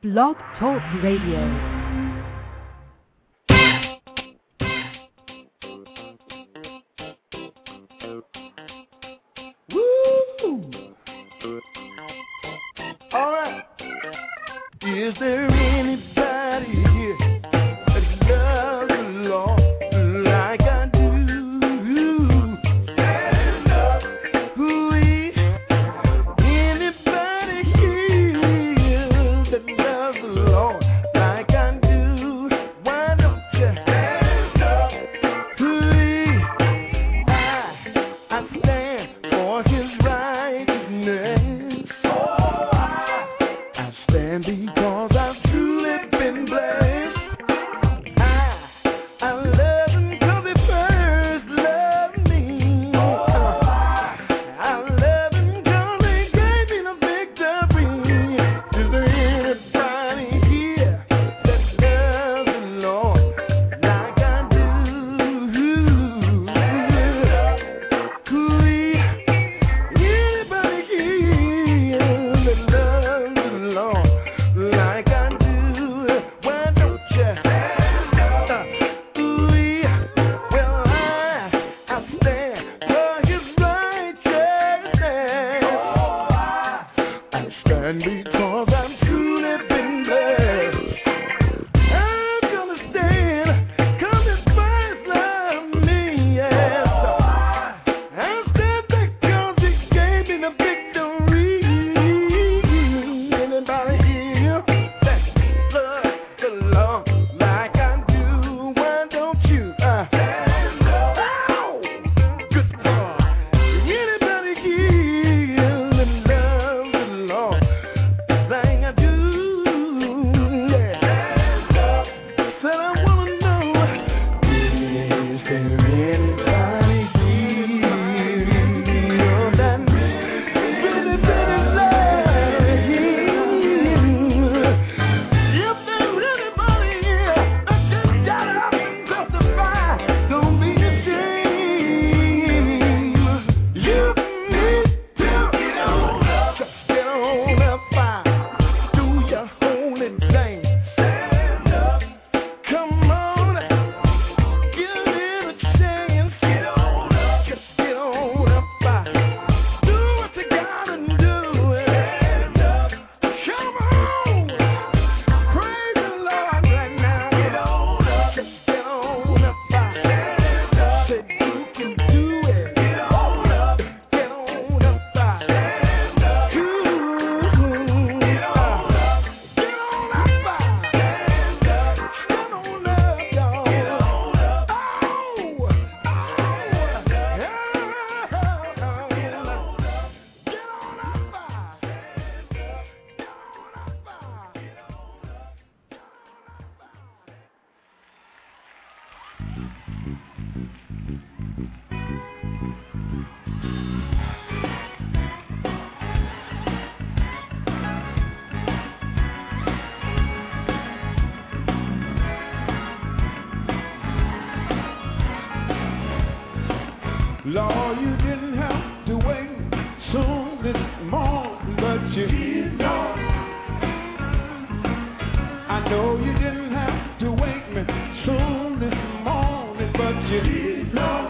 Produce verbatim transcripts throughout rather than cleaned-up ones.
Blog Talk Radio. All right. Is there anybody here that loves the Lord like I do? Stand up. Ooh-wee. Anybody here that loves the Lord like I do? Why don't you stand up? Ooh-wee. I, I stand for His righteousness. And because I've truly been blessed, I, I love Him because He first loved me. I love Him because He gave me the victory. Is there anybody here that loves the Lord like I do? Anybody here that loves the Lord like I do? Why don't you stand up? Ooh-wee. Well, I, I stand for His righteousness. I stand because I've truly been blessed. I'm gonna stand 'cause His first loved me, yes. I stand because He gave me the victory. Anybody here that loves the Lord like I do? Why don't you uh, stand up? Oh, good God. Anybody here that loves the Lord like I do? Yeah. Stand up. Said I wanna know, is there anybody here that really, really loves Him? If there's anybody here that just got up and testify, don't be ashamed. You need to get on up. Just get on up, fire. Do your holy thing. Stand up. Come on. Give it a chance. Get on up. Just get on up, fire. Do what you gotta do. Stand up. Come on. Praise the Lord right now. Get on up. Just get on up, fire. Stand up. Say you can do it. Get on up. Get on up, fire. Stand up. Ooh, get on up. Get on up, fire. Stand up. Stand on up, y'all. Get on up. Oh, oh, Lord, you didn't have to wait soon this morning, but you did, Lord. I know you didn't have to wake me soon this morning, but you did, Lord.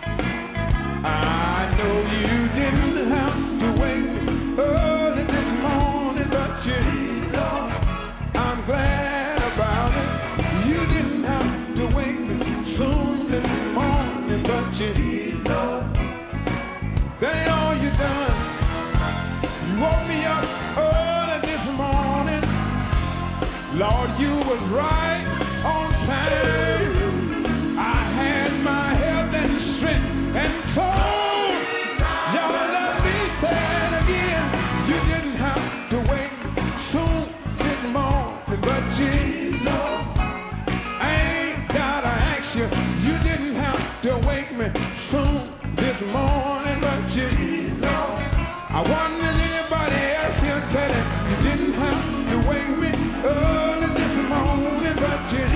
I know you didn't have to wake me early this morning, but you did, Lord. I'm glad about it. You didn't have to wake me soon this morning, but you did, Lord. That ain't all you done. You woke me up early this morning. Lord, you was right on time. I had my health and strength and soul. Y'all let me say it again. You didn't have to wait soon this morning, but you know. I ain't gotta ask you. You didn't have to wake me soon this morning, but you know. I wonder if anybody else here tell it. You didn't have to wake me early this morning, but you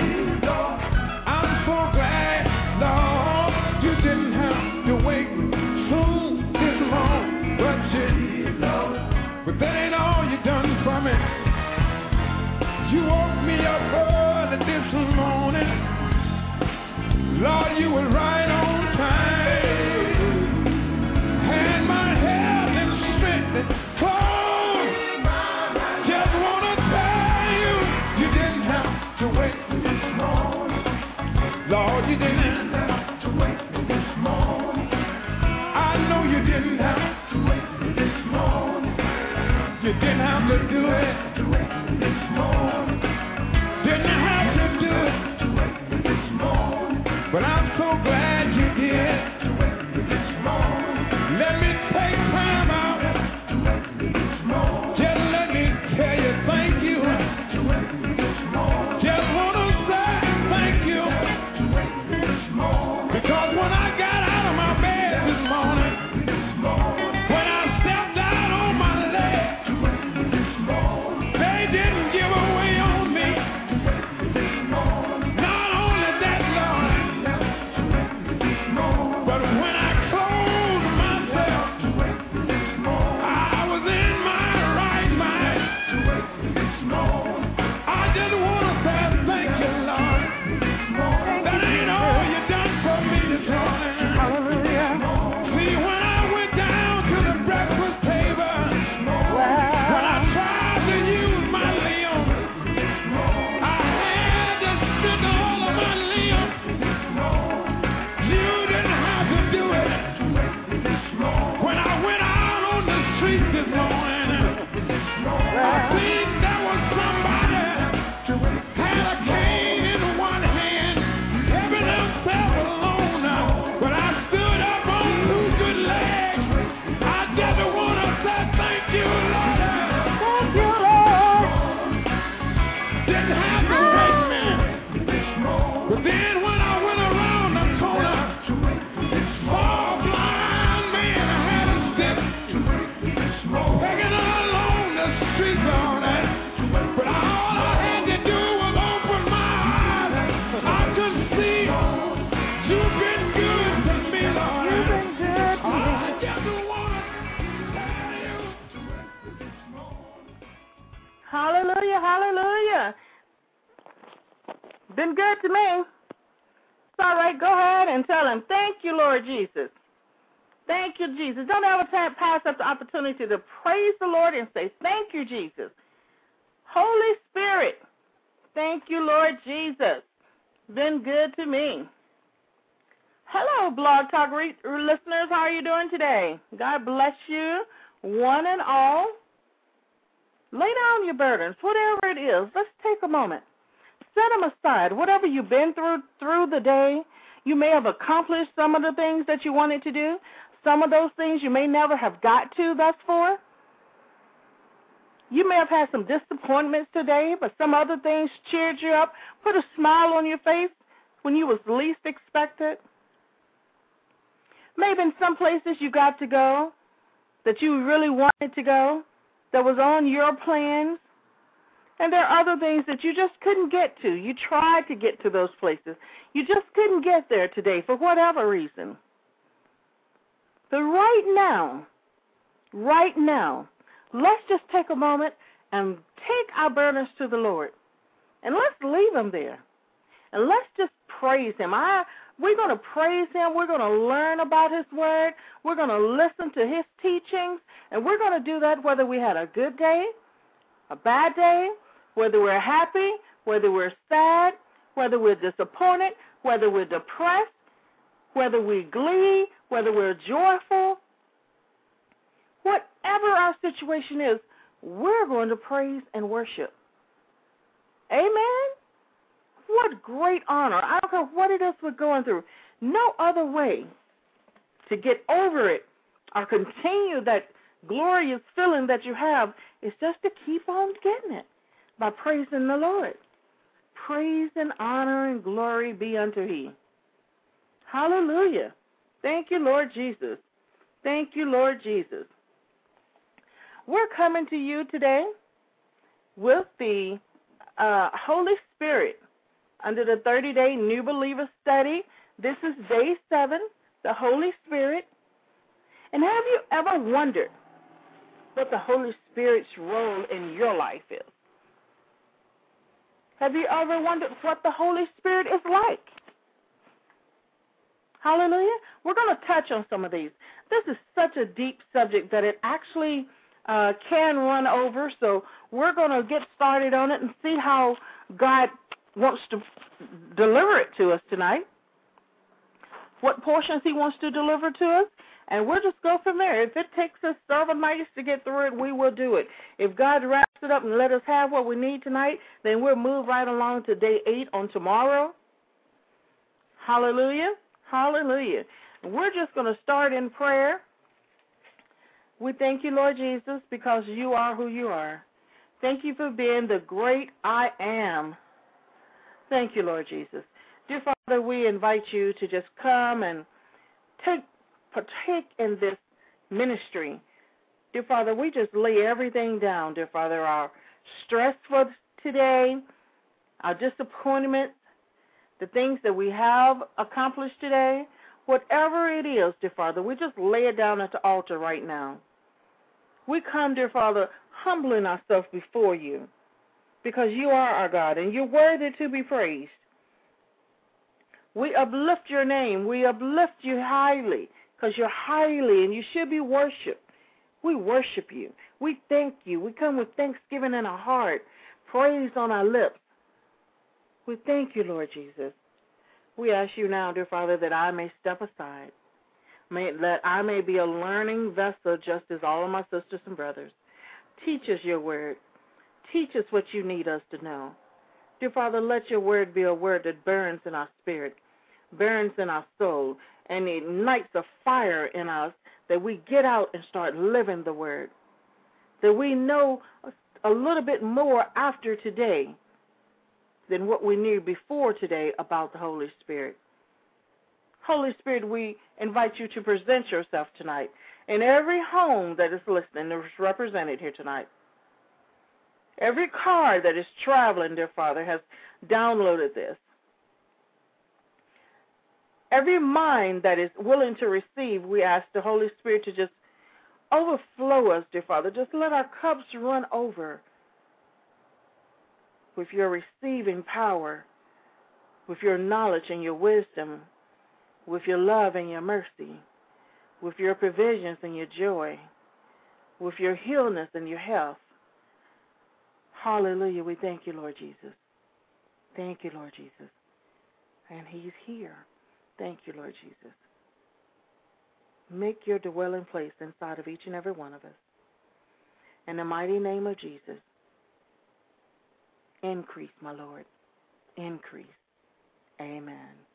You woke me up early this morning. Lord, you were right on time. Had my health and strength. Oh, just want to tell you, you didn't have to wait this morning. Lord, you didn't have to wait this morning. I know you didn't have to wait this morning. You didn't have to do it this morning. Didn't have to do it this morning. But I'm so glad you did this morning. Let me take time out. Just let me tell you thank you. Just want to say thank you. Because when I got out of my bed this morning, when I stepped out on my legs, they didn't give away on me. Not only that, Lord, but when I closed myself, I was in my right mind. I just want to say thank you, Lord. That ain't all you done for me this morning. See, when I went down to the breakfast table, when I tried to use my limb, I had to stick all of my limbs. You didn't have to do it. When I went out on the street this morning, I seen there was somebody had a cane in one hand, helping himself alone. But I stood up on two good legs. I just want to say thank you, Lord. Thank you, Lord. Didn't have to wait, man. But then when I went around the corner, four blind men had a stick, taking along the streets all night. But all I had to do was open my eyes. I could see you've been good to me, Lord. You've been good to me. I just want to tell you this morning. Hallelujah, hallelujah. Been good to me. It's all right. Go ahead and tell him, thank you, Lord Jesus. Thank you, Jesus. Don't ever ta- pass up the opportunity to praise the Lord and say, thank you, Jesus. Holy Spirit, thank you, Lord Jesus. Been good to me. Hello, Blog Talk re- listeners. How are you doing today? God bless you, one and all. Lay down your burdens, whatever it is. Let's take a moment. Set them aside. Whatever you've been through through the day, you may have accomplished some of the things that you wanted to do. Some of those things you may never have got to thus far. You may have had some disappointments today, but some other things cheered you up, put a smile on your face when you was least expected. Maybe in some places you got to go that you really wanted to go, that was on your plans. And there are other things that you just couldn't get to. You tried to get to those places. You just couldn't get there today for whatever reason. But right now, right now, let's just take a moment and take our burdens to the Lord. And let's leave them there. And let's just praise him. I, we're going to praise him. We're going to learn about his word. We're going to listen to his teachings. And we're going to do that whether we had a good day, a bad day, whether we're happy, whether we're sad, whether we're disappointed, whether we're depressed, whether we're glee, whether we're joyful. Whatever our situation is, we're going to praise and worship. Amen? What great honor. I don't care what it is we're going through. No other way to get over it or continue that glorious feeling that you have is just to keep on getting it by praising the Lord. Praise and honor and glory be unto he. Hallelujah. Thank you, Lord Jesus. Thank you, Lord Jesus. We're coming to you today with the uh, Holy Spirit under the thirty-day New Believer Study. This is day seven, the Holy Spirit. And have you ever wondered what the Holy Spirit's role in your life is? Have you ever wondered what the Holy Spirit is like? Hallelujah. We're going to touch on some of these. This is such a deep subject that it actually uh, can run over, so we're going to get started on it and see how God wants to deliver it to us tonight, what portions he wants to deliver to us, and we'll just go from there. If it takes us several nights to get through it, we will do it. If God wraps it up and let us have what we need tonight, then we'll move right along to day eight on tomorrow. Hallelujah. Hallelujah. We're just going to start in prayer. We thank you, Lord Jesus, because you are who you are. Thank you for being the great I am. Thank you, Lord Jesus. Dear Father, we invite you to just come and take partake in this ministry. Dear Father, we just lay everything down, dear Father, our stress for today, our disappointment, the things that we have accomplished today, whatever it is, dear Father, we just lay it down at the altar right now. We come, dear Father, humbling ourselves before you because you are our God and you're worthy to be praised. We uplift your name. We uplift you highly because you're highly and you should be worshipped. We worship you. We thank you. We come with thanksgiving in our heart, praise on our lips. We thank you, Lord Jesus. We ask you now, dear Father, that I may step aside, may, that I may be a learning vessel just as all of my sisters and brothers. Teach us your word. Teach us what you need us to know. Dear Father, let your word be a word that burns in our spirit, burns in our soul, and ignites a fire in us that we get out and start living the word, that we know a little bit more after today than what we knew before today about the Holy Spirit. Holy Spirit, we invite you to present yourself tonight in every home that is listening, that is represented here tonight. Every car that is traveling, dear Father, has downloaded this. Every mind that is willing to receive, we ask the Holy Spirit to just overflow us, dear Father. Just let our cups run over with your receiving power, with your knowledge and your wisdom, with your love and your mercy, with your provisions and your joy, with your healness and your health. Hallelujah. We thank you, Lord Jesus. Thank you, Lord Jesus. And he's here. Thank you, Lord Jesus. Make your dwelling place inside of each and every one of us. In the mighty name of Jesus, increase, my Lord. Increase. Amen.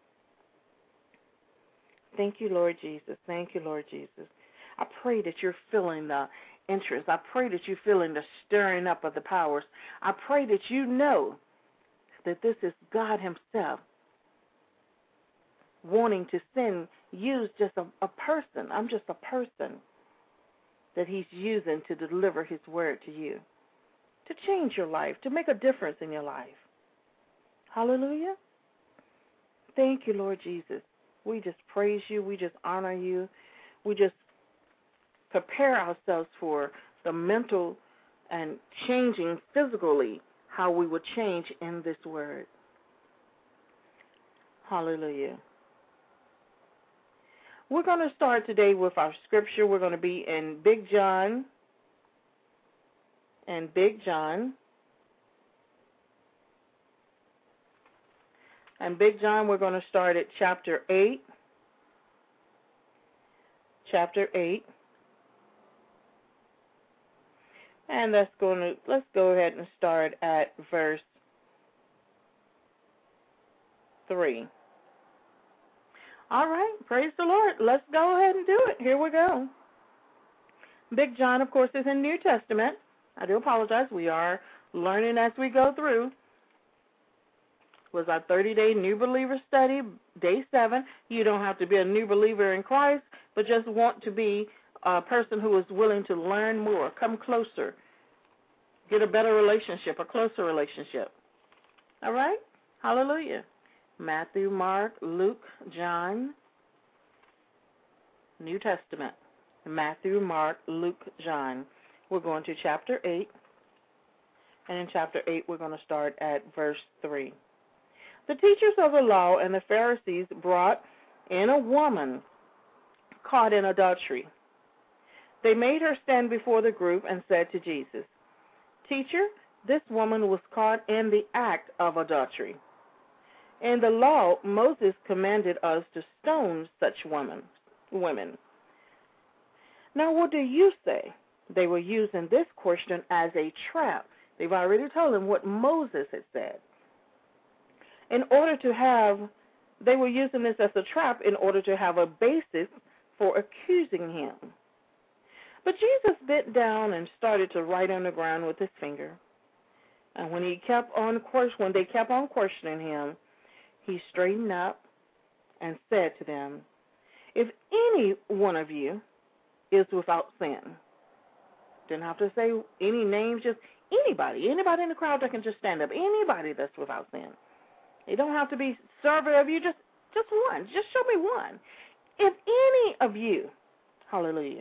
Thank you, Lord Jesus. Thank you, Lord Jesus. I pray that you're feeling the interest. I pray that you're feeling the stirring up of the powers. I pray that you know that this is God himself wanting to send, use just a, a person. I'm just a person that he's using to deliver his word to you, to change your life, to make a difference in your life. Hallelujah. Thank you, Lord Jesus. We just praise you. We just honor you. We just prepare ourselves for the mental and changing physically how we will change in this word. Hallelujah. We're going to start today with our scripture. We're going to be in Big John and Big John. And Big John, we're going to start at chapter eight. Chapter eight. And that's going to, let's go ahead and start at verse three. All right, praise the Lord. Let's go ahead and do it. Here we go. Big John, of course, is in New Testament. I do apologize. We are learning as we go through. It was our thirty-day New Believer study, day seven. You don't have to be a new believer in Christ, but just want to be a person who is willing to learn more, come closer, get a better relationship, a closer relationship. All right? Hallelujah. Matthew, Mark, Luke, John, New Testament. Matthew, Mark, Luke, John. We're going to chapter eight, And in chapter eight, we're going to start at verse three. The teachers of the law and the Pharisees brought in a woman caught in adultery. They made her stand before the group and said to Jesus, "Teacher, this woman was caught in the act of adultery. In the law, Moses commanded us to stone such women. women. Now, what do you say?" They were using this question as a trap. They've already told him what Moses had said. In order to have, they were using this as a trap in order to have a basis for accusing him. But Jesus bent down and started to write on the ground with his finger. And when he kept on when they kept on questioning him, he straightened up and said to them, "If any one of you is without sin," didn't have to say any names, just anybody, anybody in the crowd that can just stand up, anybody that's without sin. They don't have to be servant of you, just just one. Just show me one. If any of you, hallelujah,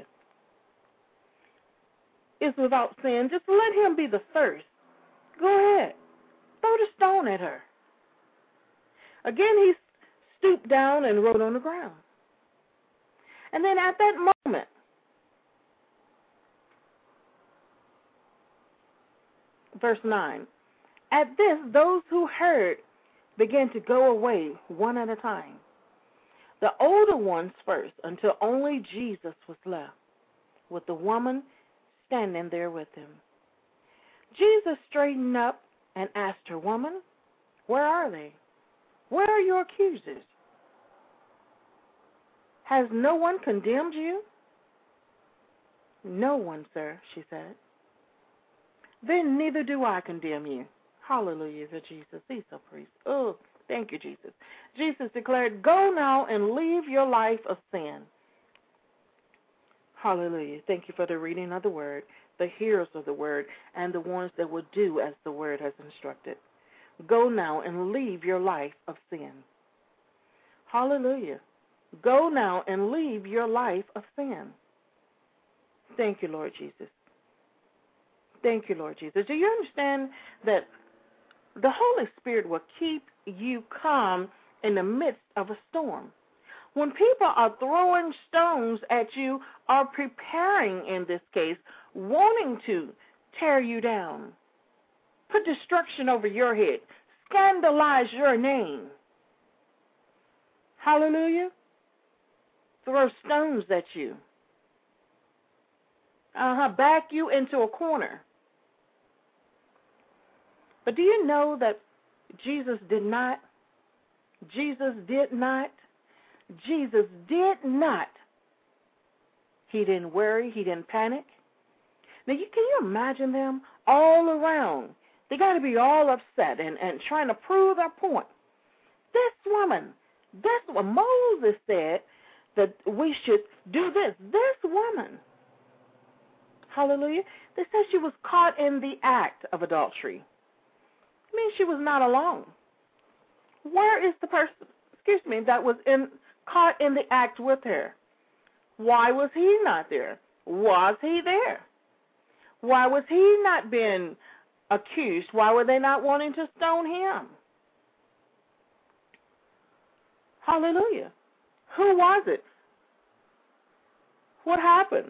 is without sin, just let him be the first. Go ahead. Throw the stone at her. Again, he stooped down and wrote on the ground. And then at that moment, verse nine, at this, those who heard began to go away one at a time, the older ones first, until only Jesus was left, with the woman standing there with him. Jesus straightened up and asked her, "Woman, where are they? Where are your accusers? Has no one condemned you?" "No one, sir," she said. "Then neither do I condemn you." Hallelujah to Jesus. He's so praised. Oh, thank you, Jesus. Jesus declared, "Go now and leave your life of sin." Hallelujah. Thank you for the reading of the word, the hearers of the word, and the ones that will do as the word has instructed. Go now and leave your life of sin. Hallelujah. Go now and leave your life of sin. Thank you, Lord Jesus. Thank you, Lord Jesus. Do you understand that the Holy Spirit will keep you calm in the midst of a storm? When people are throwing stones at you or preparing, in this case, wanting to tear you down, put destruction over your head, scandalize your name, hallelujah, throw stones at you, uh-huh, back you into a corner. But do you know that Jesus did not, Jesus did not, Jesus did not, he didn't worry, he didn't panic. Now, you, can you imagine them all around? They got to be all upset and, and trying to prove their point. This woman, this what Moses said that we should do this. This woman, hallelujah, they said she was caught in the act of adultery. I mean, she was not alone. Where is the person, excuse me, that was in caught in the act with her? Why was he not there? Was he there? Why was he not being accused? Why were they not wanting to stone him? Hallelujah. Who was it? What happened?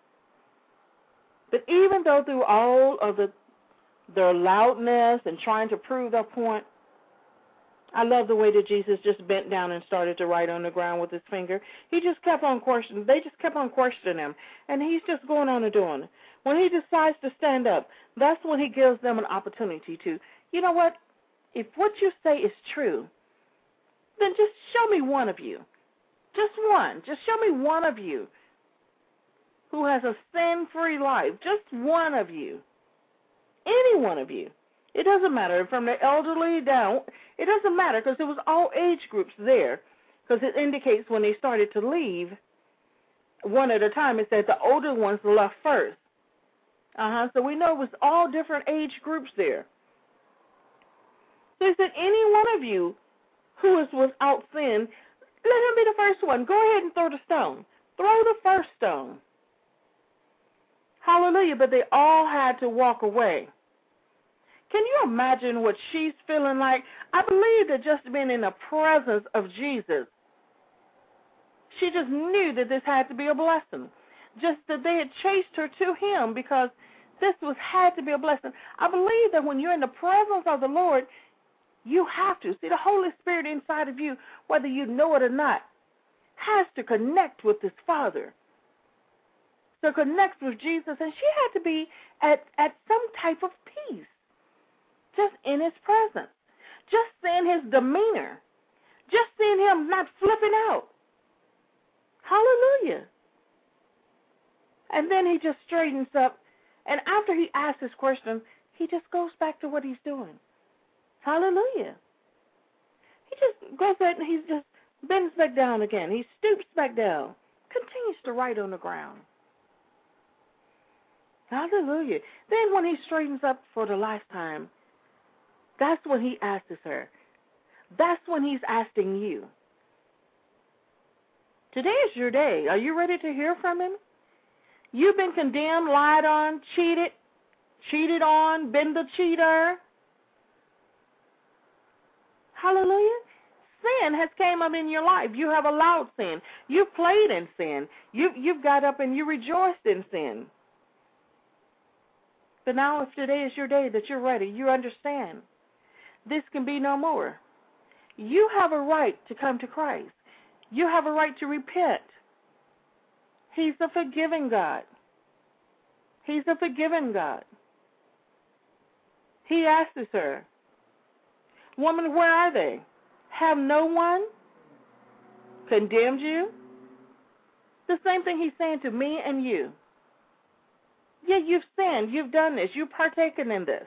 But even though through all of the their loudness and trying to prove their point, I love the way that Jesus just bent down and started to write on the ground with his finger. He just kept on questioning. They just kept on questioning him, and he's just going on and doing. When he decides to stand up, that's when he gives them an opportunity to, you know what, if what you say is true, then just show me one of you. Just one. Just show me one of you who has a sin-free life. Just one of you. Any one of you. It doesn't matter, from the elderly down. It doesn't matter, because there was all age groups there, because it indicates when they started to leave, one at a time, it said the older ones left first. Uh-huh. So we know it was all different age groups there. So he said, any one of you who is without sin, let him be the first one. Go ahead and throw the stone. Throw the first stone. Hallelujah. But they all had to walk away. Can you imagine what she's feeling like? I believe that just being in the presence of Jesus, she just knew that this had to be a blessing. Just that they had chased her to him because this was had to be a blessing. I believe that when you're in the presence of the Lord, you have to. See, the Holy Spirit inside of you, whether you know it or not, has to connect with his Father. So connect with Jesus. And she had to be at, at some type of peace, just in his presence, just seeing his demeanor, just seeing him not flipping out. Hallelujah. And then he just straightens up. And after he asks his question, he just goes back to what he's doing. Hallelujah. He just goes back and he just bends back down again. He stoops back down, continues to write on the ground. Hallelujah. Then when he straightens up for the last time, that's when he asks her. That's when he's asking you. Today is your day. Are you ready to hear from him? You've been condemned, lied on, cheated, cheated on, been the cheater. Hallelujah. Sin has came up in your life. You have allowed sin. You've played in sin. You, you've got up and you rejoiced in sin. But now if today is your day that you're ready, you understand. This can be no more. You have a right to come to Christ. You have a right to repent. He's a forgiving God. He's a forgiving God. He asks her, woman, where are they? Have no one condemned you? The same thing he's saying to me and you. Yeah, you've sinned. You've done this. You've partaken in this.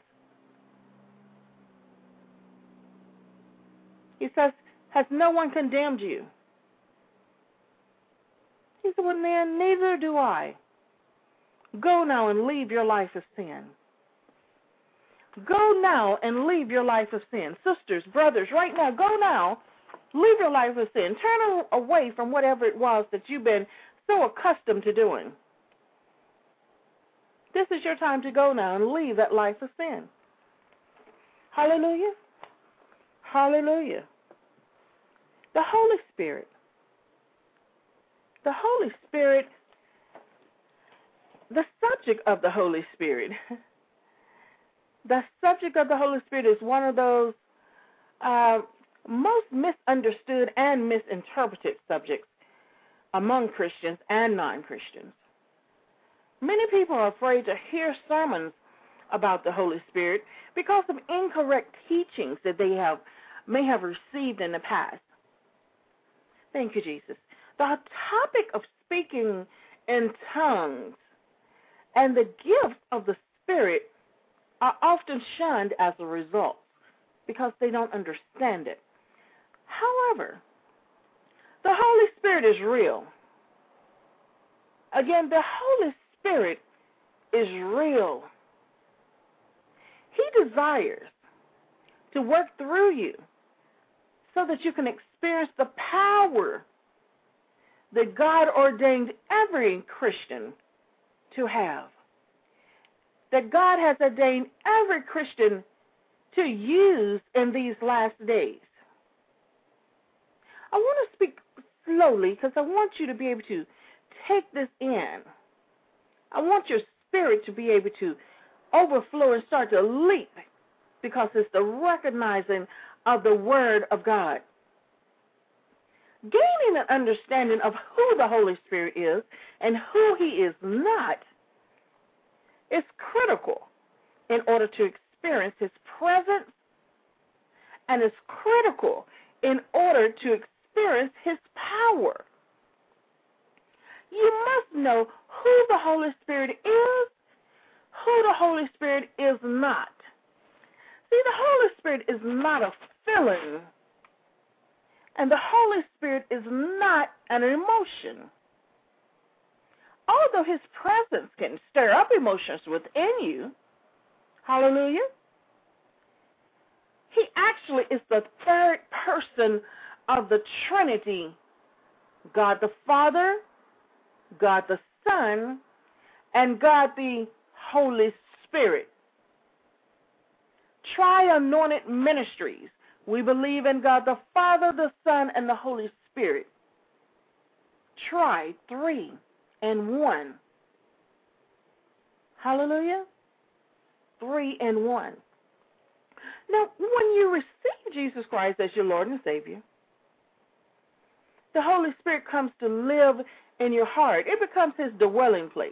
He says, has no one condemned you? He said, well, then, neither do I. Go now and leave your life of sin. Go now and leave your life of sin. Sisters, brothers, right now, go now. Leave your life of sin. Turn away from whatever it was that you've been so accustomed to doing. This is your time to go now and leave that life of sin. Hallelujah. Hallelujah. The Holy Spirit. The Holy Spirit, the subject of the Holy Spirit, the subject of the Holy Spirit is one of those uh, most misunderstood and misinterpreted subjects among Christians and non-Christians. Many people are afraid to hear sermons about the Holy Spirit because of incorrect teachings that they have may have received in the past. Thank you, Jesus. The topic of speaking in tongues and the gifts of the Spirit are often shunned as a result because they don't understand it. However, the Holy Spirit is real. Again, the Holy Spirit is real. He desires to work through you so that you can experience the power that God ordained every Christian to have. That God has ordained every Christian to use in these last days. I want to speak slowly because I want you to be able to take this in. I want your spirit to be able to overflow and start to leap because it's the recognizing of the Word of God. Gaining an understanding of who the Holy Spirit is and who he is not is critical in order to experience his presence, and is critical in order to experience his power. You must know who the Holy Spirit is, who the Holy Spirit is not. See, the Holy Spirit is not a feeling, and the Holy Spirit is not an emotion. Although his presence can stir up emotions within you, hallelujah, he actually is the third person of the Trinity, God the Father, God the Son, and God the Holy Spirit. Tri-anointed ministries. We believe in God the Father, the Son, and the Holy Spirit. Tri, three, and one. Hallelujah. Three and one. Now, when you receive Jesus Christ as your Lord and Savior, the Holy Spirit comes to live in your heart. It becomes his dwelling place.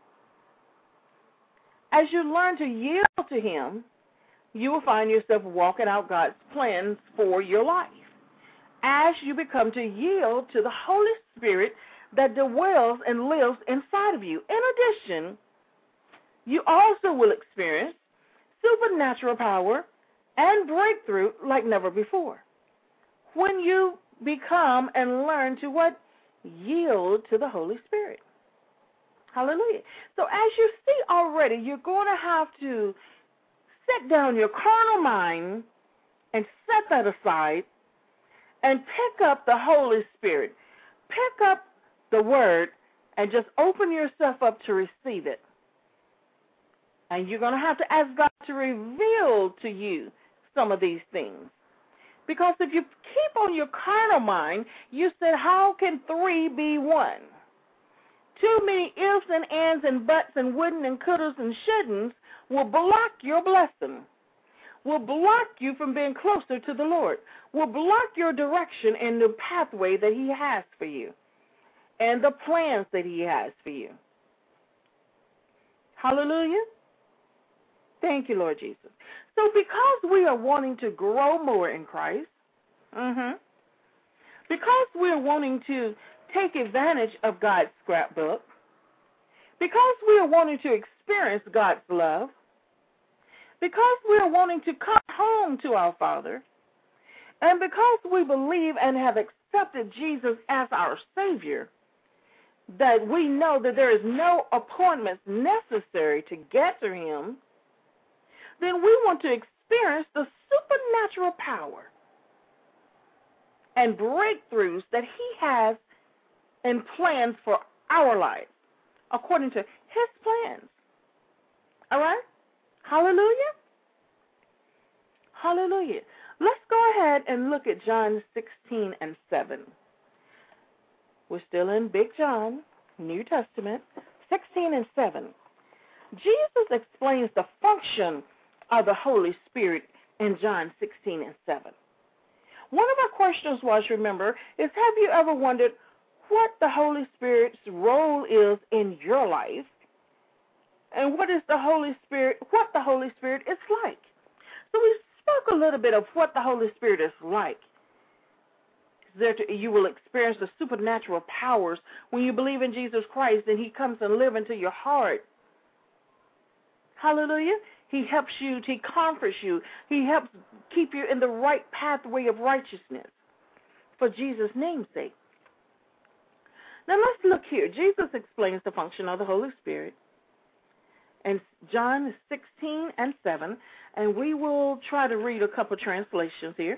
As you learn to yield to him, you will find yourself walking out God's plans for your life. As you become to yield to the Holy Spirit that dwells and lives inside of you. In addition, you also will experience supernatural power and breakthrough like never before. When you become and learn to what? Yield to the Holy Spirit. Hallelujah. So as you see already, you're going to have to set down your carnal mind and set that aside and pick up the Holy Spirit. Pick up the Word and just open yourself up to receive it. And you're going to have to ask God to reveal to you some of these things. Because if you keep on your carnal mind, you said, how can three be one? Too many ifs and ands and buts and wouldn't and could'ts and shouldn'ts will block your blessing, will block you from being closer to the Lord, will block your direction and the pathway that he has for you and the plans that he has for you. Hallelujah. Thank you, Lord Jesus. So because we are wanting to grow more in Christ, mm-hmm, because we're wanting to take advantage of God's scrapbook, because we are wanting to experience God's love, because we are wanting to come home to our Father, and because we believe and have accepted Jesus as our Savior, that we know that there is no appointments necessary to get to him, then we want to experience the supernatural power and breakthroughs that he has and plans for our lives according to his plans. All right? Hallelujah? Hallelujah. Let's go ahead and look at John sixteen and seven. We're still in Big John, New Testament, sixteen and seven. Jesus explains the function of the Holy Spirit in John sixteen and seven. One of our questions was, remember, is have you ever wondered what the Holy Spirit's role is in your life? And what is the Holy Spirit, what the Holy Spirit is like? So we spoke a little bit of what the Holy Spirit is like. There to, you will experience the supernatural powers when you believe in Jesus Christ and he comes and lives into your heart. Hallelujah. He helps you, he comforts you. He helps keep you in the right pathway of righteousness for Jesus' name's sake. Now let's look here. Jesus explains the function of the Holy Spirit in John sixteen and seven, and we will try to read a couple translations here.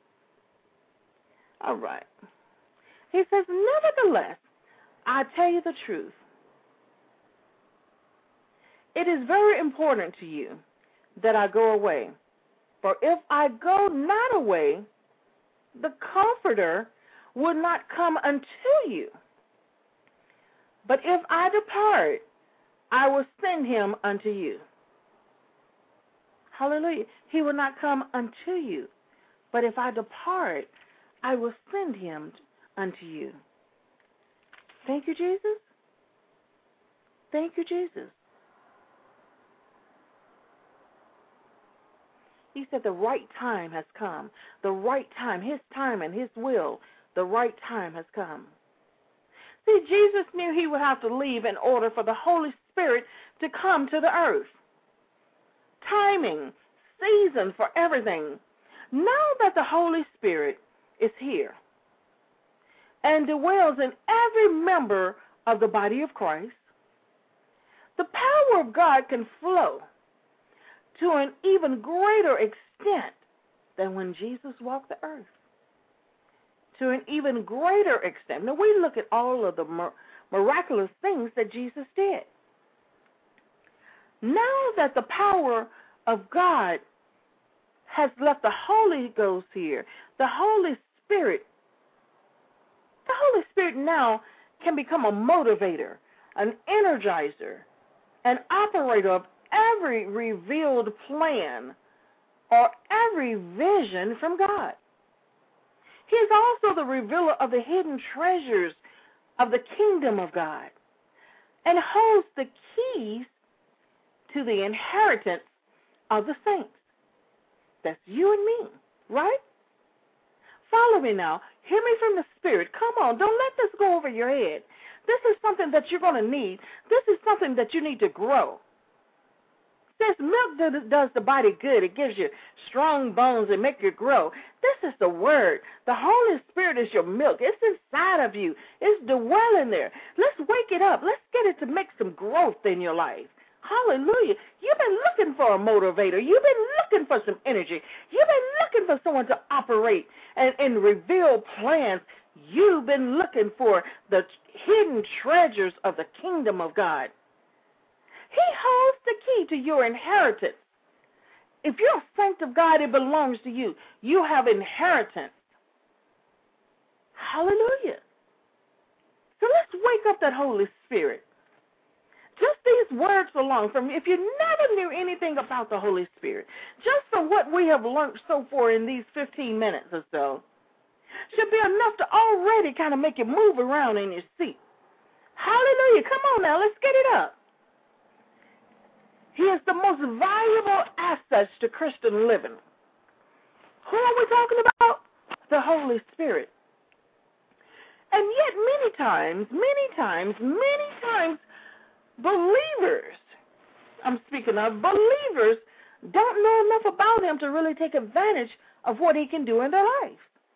All right. He says, nevertheless, I tell you the truth. It is very important to you that I go away. For if I go not away, the Comforter will not come unto you. But if I depart, I will send him unto you. Hallelujah. He will not come unto you. But if I depart, I will send him unto you. Thank you, Jesus. Thank you, Jesus. He said the right time has come. The right time, his time and his will, the right time has come. See, Jesus knew he would have to leave in order for the Holy Spirit to come to the earth. Timing, season for everything. Now that the Holy Spirit is here and dwells in every member of the body of Christ, the power of God can flow to an even greater extent than when Jesus walked the earth. To an even greater extent. Now, we look at all of the mir- miraculous things that Jesus did. Now that the power of God has left the Holy Ghost here. The Holy Spirit, the Holy Spirit now can become a motivator, an energizer, an operator of every revealed plan or every vision from God. He is also the revealer of the hidden treasures of the kingdom of God and holds the keys to the inheritance of the saints. That's you and me, right? Follow me now. Hear me from the Spirit. Come on, don't let this go over your head. This is something that you're going to need. This is something that you need to grow. This milk does the body good. It gives you strong bones and make you grow. This is the Word. The Holy Spirit is your milk. It's inside of you. It's dwelling there. Let's wake it up. Let's get it to make some growth in your life. Hallelujah. You've been looking for a motivator. You've been looking for some energy. You've been looking for someone to operate and, and reveal plans. You've been looking for the hidden treasures of the kingdom of God. He holds the key to your inheritance. If you're a saint of God, it belongs to you. You have inheritance. Hallelujah. So let's wake up that Holy Spirit. Just these words alone, from if you never knew anything about the Holy Spirit, just from what we have learned so far in these fifteen minutes or so, should be enough to already kind of make you move around in your seat. Hallelujah. Come on now, let's get it up. He is the most valuable assets to Christian living. Who are we talking about? The Holy Spirit. And yet many times, many times, many times, believers, I'm speaking of believers, don't know enough about him to really take advantage of what he can do in their life.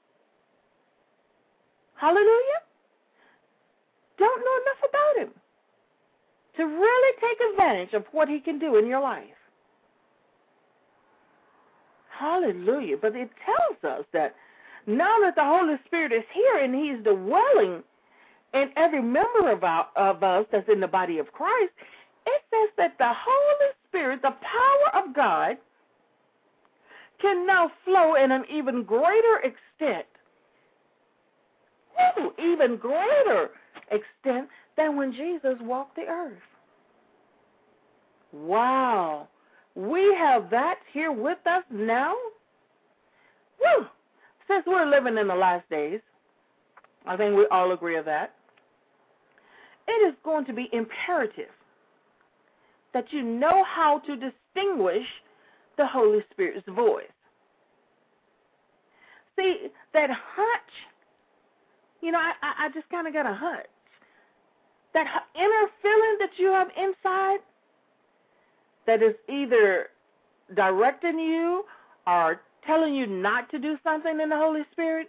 Hallelujah. Don't know enough about him to really take advantage of what he can do in your life. Hallelujah. But it tells us that now that the Holy Spirit is here and he's dwelling in every member of, our, of us that's in the body of Christ, it says that the Holy Spirit, the power of God, can now flow in an even greater extent, woo, even greater extent than when Jesus walked the earth. Wow. We have that here with us now. Woo. Since we're living in the last days, I think we all agree on that, it is going to be imperative that you know how to distinguish the Holy Spirit's voice. See, that hunch, you know, I, I just kind of got a hunch. That inner feeling that you have inside that is either directing you or telling you not to do something in the Holy Spirit.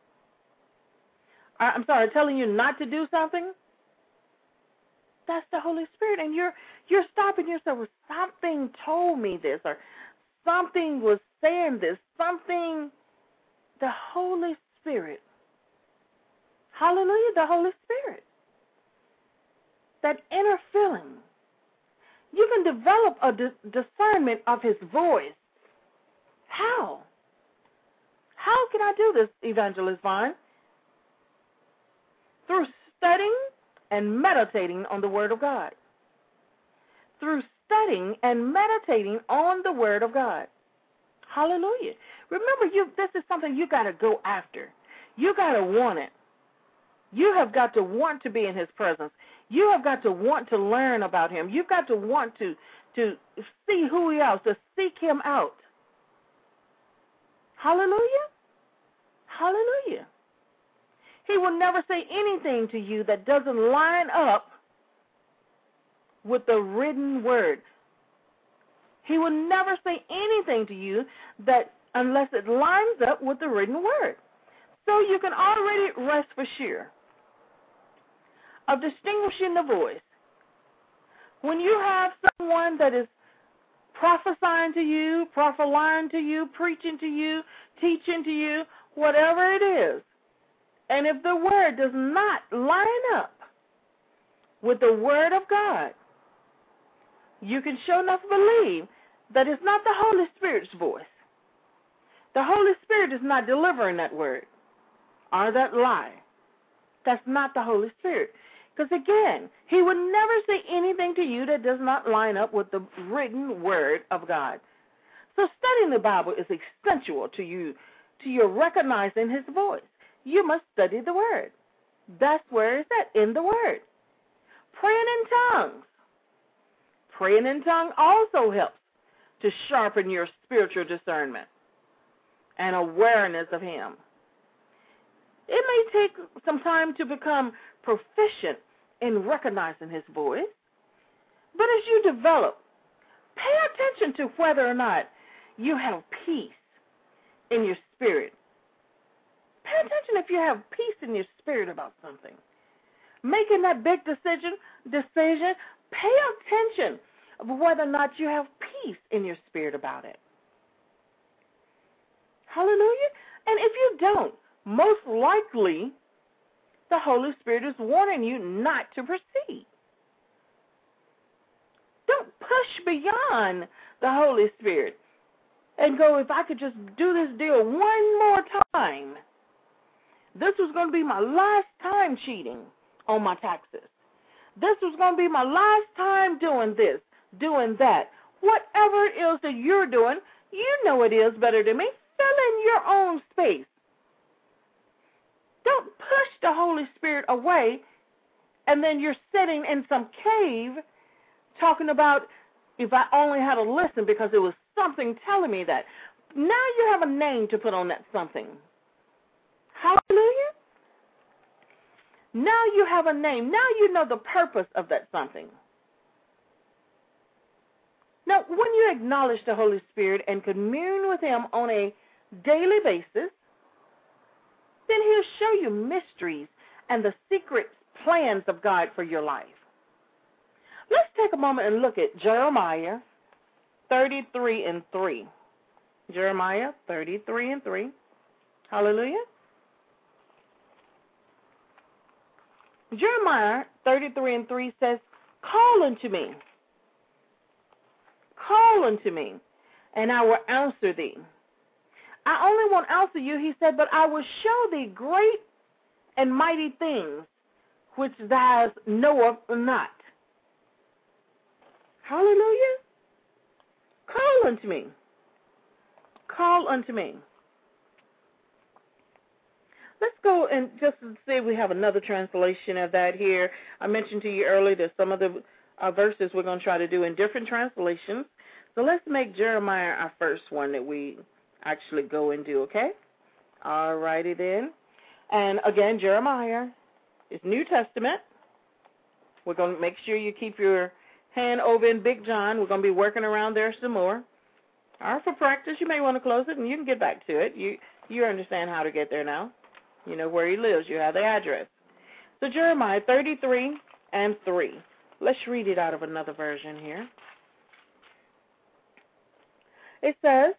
I'm sorry, telling you not to do something. That's the Holy Spirit. And you're you're stopping yourself. Well, something told me this, or something was saying this, something, the Holy Spirit. Hallelujah, the Holy Spirit. That inner feeling. You can develop a di- discernment of his voice. How? How can I do this, Evangelist Vine? Through studying and meditating on the Word of God. Through studying and meditating on the Word of God. Hallelujah. Remember, you. This is something you got to go after. You got to want it. You have got to want to be in his presence. You have got to want to learn about him. You've got to want to, to see who he is, to seek him out. Hallelujah. Hallelujah. He will never say anything to you that doesn't line up with the written word. He will never say anything to you that unless it lines up with the written word. So you can already rest for sure of distinguishing the voice. When you have someone that is prophesying to you, prophesying to you, preaching to you, teaching to you, whatever it is, and if the word does not line up with the word of God, you can sure enough believe that it's not the Holy Spirit's voice. The Holy Spirit is not delivering that word or that lie. That's not the Holy Spirit. Because, again, he would never say anything to you that does not line up with the written word of God. So studying the Bible is essential to you, to your recognizing his voice. You must study the word. That's where it's at, in the word. Praying in tongues. Praying in tongues also helps to sharpen your spiritual discernment and awareness of him. It may take some time to become proficient in recognizing his voice, but as you develop, pay attention to whether or not you have peace in your spirit. Pay attention if you have peace in your spirit about something. Making that big decision, decision, pay attention of whether or not you have peace in your spirit about it. Hallelujah. And if you don't, most likely the Holy Spirit is warning you not to proceed. Don't push beyond the Holy Spirit and go, if I could just do this deal one more time. This was going to be my last time cheating on my taxes. This was going to be my last time doing this, doing that. Whatever it is that you're doing, you know it is better than me. Fill in your own space. Don't push the Holy Spirit away, and then you're sitting in some cave talking about, if I only had to listen because it was something telling me that. Now you have a name to put on that something. Hallelujah. Now you have a name. Now you know the purpose of that something. Now, when you acknowledge the Holy Spirit and commune with him on a daily basis, then he'll show you mysteries and the secret plans of God for your life. Let's take a moment and look at Jeremiah thirty-three and three. Jeremiah thirty-three and three. Hallelujah. Jeremiah thirty-three and three says, call unto me. Call unto me, and I will answer thee. I only won't answer you, he said, but I will show thee great and mighty things which thou knowest not. Hallelujah. Call unto me. Call unto me. Let's go and just see if we have another translation of that here. I mentioned to you earlier that some of the uh, verses we're going to try to do in different translations. So let's make Jeremiah our first one that we actually go and do, okay? All righty then. And again, Jeremiah is New Testament. We're going to make sure you keep your hand over in Big John. We're going to be working around there some more. All right, for practice, you may want to close it, and you can get back to it. You you understand how to get there now. You know where he lives. You have the address. So Jeremiah thirty-three and three. Let's read it out of another version here. It says,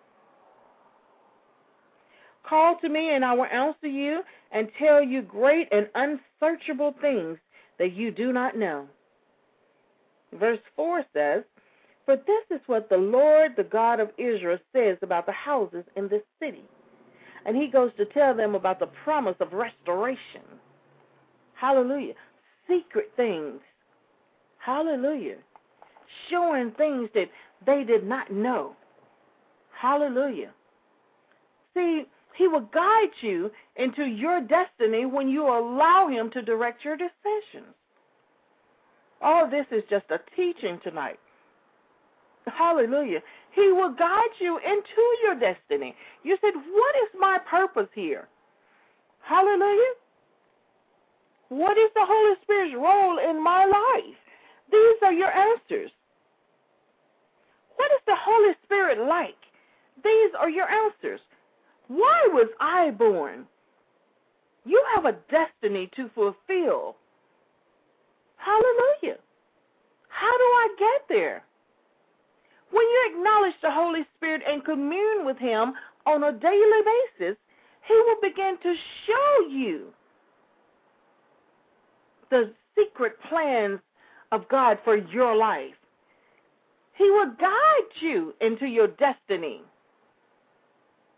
call to me, and I will answer you and tell you great and unsearchable things that you do not know. Verse four says, for this is what the Lord, the God of Israel, says about the houses in this city. And he goes to tell them about the promise of restoration. Hallelujah. Secret things. Hallelujah. Showing things that they did not know. Hallelujah. See, he will guide you into your destiny when you allow him to direct your decisions. All this is just a teaching tonight. Hallelujah. He will guide you into your destiny. You said, what is my purpose here? Hallelujah. What is the Holy Spirit's role in my life? These are your answers. What is the Holy Spirit like? These are your answers. Why was I born? You have a destiny to fulfill. Hallelujah. How do I get there? When you acknowledge the Holy Spirit and commune with him on a daily basis, he will begin to show you the secret plans of God for your life. He will guide you into your destiny.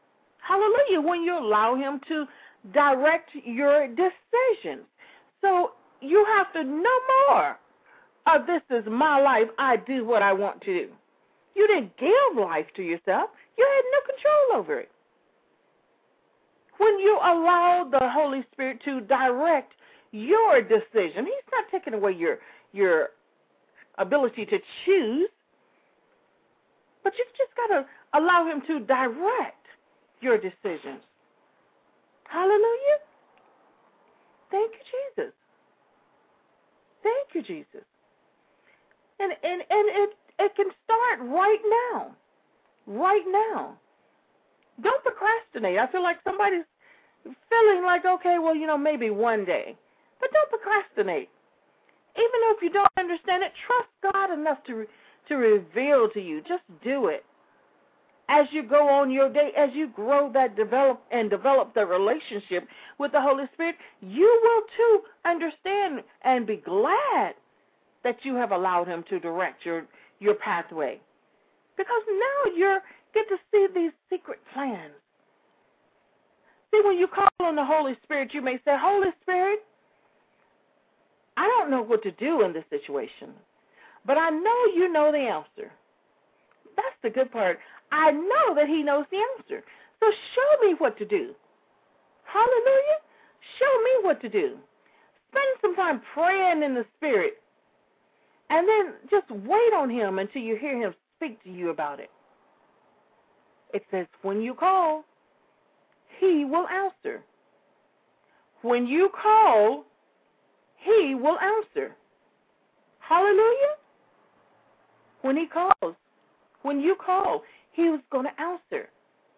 Hallelujah, when you allow him to direct your decisions. So you have to know more of this is my life. I do what I want to do. You didn't give life to yourself. You had no control over it. When you allow the Holy Spirit to direct your decision, he's not taking away your your ability to choose, but you've just got to allow him to direct your decisions. Hallelujah. Thank you, Jesus. Thank you, Jesus. And and, and it, it can start right now. Right now. Don't procrastinate. I feel like somebody's feeling like, okay, well, you know, maybe one day. But don't procrastinate. Even though if you don't understand it, trust God enough to to reveal to you. Just do it. As you go on your day, as you grow that develop and develop the relationship with the Holy Spirit, you will too understand and be glad that you have allowed him to direct your, your pathway. Because now you get to see these secret plans. See, when you call on the Holy Spirit, you may say, Holy Spirit, I don't know what to do in this situation, but I know you know the answer. That's the good part. I know that he knows the answer. So show me what to do. Hallelujah. Show me what to do. Spend some time praying in the Spirit, and then just wait on him until you hear him speak to you about it. It says, when you call, he will answer. When you call, he will answer. Hallelujah. When he calls, when you call, he was going to answer.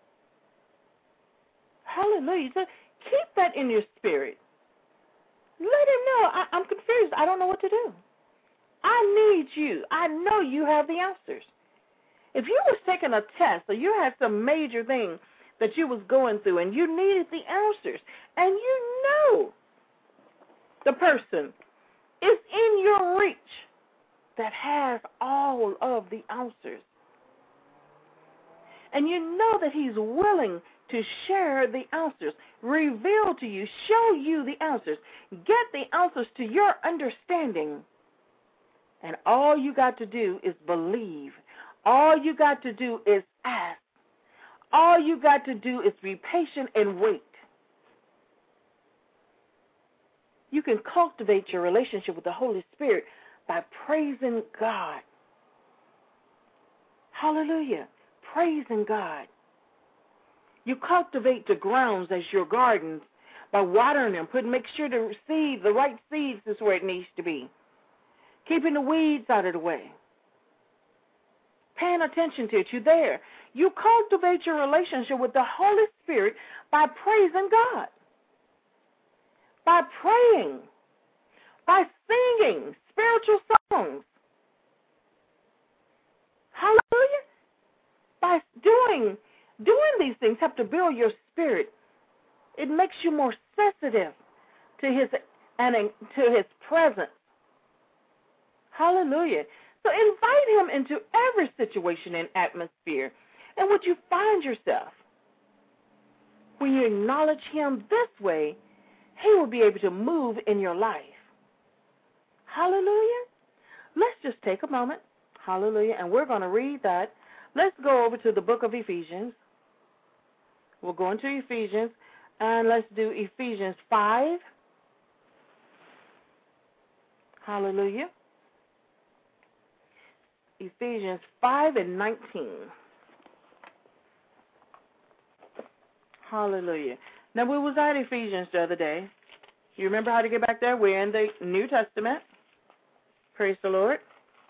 Hallelujah. So keep that in your spirit. Let him know, I, I'm confused. I don't know what to do. I need you. I know you have the answers. If you was taking a test or you had some major thing that you was going through and you needed the answers, and you know the person is in your reach that has all of the answers, and you know that he's willing to share the answers, reveal to you, show you the answers, get the answers to your understanding, and all you got to do is believe. All you got to do is ask. All you got to do is be patient and wait. You can cultivate your relationship with the Holy Spirit by praising God. Hallelujah. Praising God. You cultivate the grounds as your gardens by watering them, putting, make sure the seed, the right seeds is where it needs to be. Keeping the weeds out of the way. Paying attention to it. You're there. You cultivate your relationship with the Holy Spirit by praising God, by praying, by singing spiritual songs. Hallelujah. By doing doing these things help to build your spirit. It makes you more sensitive to his and to his presence. Hallelujah. So invite him into every situation and atmosphere in which you find yourself. When you acknowledge him this way, he will be able to move in your life. Hallelujah. Let's just take a moment. Hallelujah. And we're going to read that. Let's go over to the book of Ephesians. We'll go into Ephesians, and let's do Ephesians five. Hallelujah. Ephesians five and nineteen. Hallelujah. Now, we was at Ephesians the other day. You remember how to get back there? We're in the New Testament. Praise the Lord.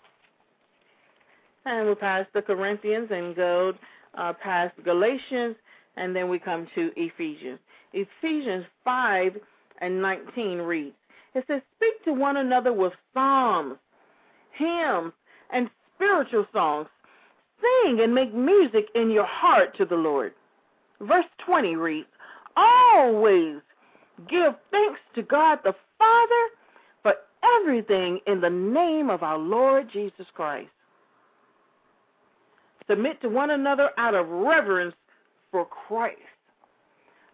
And we'll pass the Corinthians and go uh, past Galatians, and then we come to Ephesians. Ephesians five and nineteen reads, it says, speak to one another with psalms, hymns, and spiritual songs. Sing and make music in your heart to the Lord. Verse twenty reads, always give thanks to God the Father for everything in the name of our Lord Jesus Christ. Submit to one another out of reverence for Christ.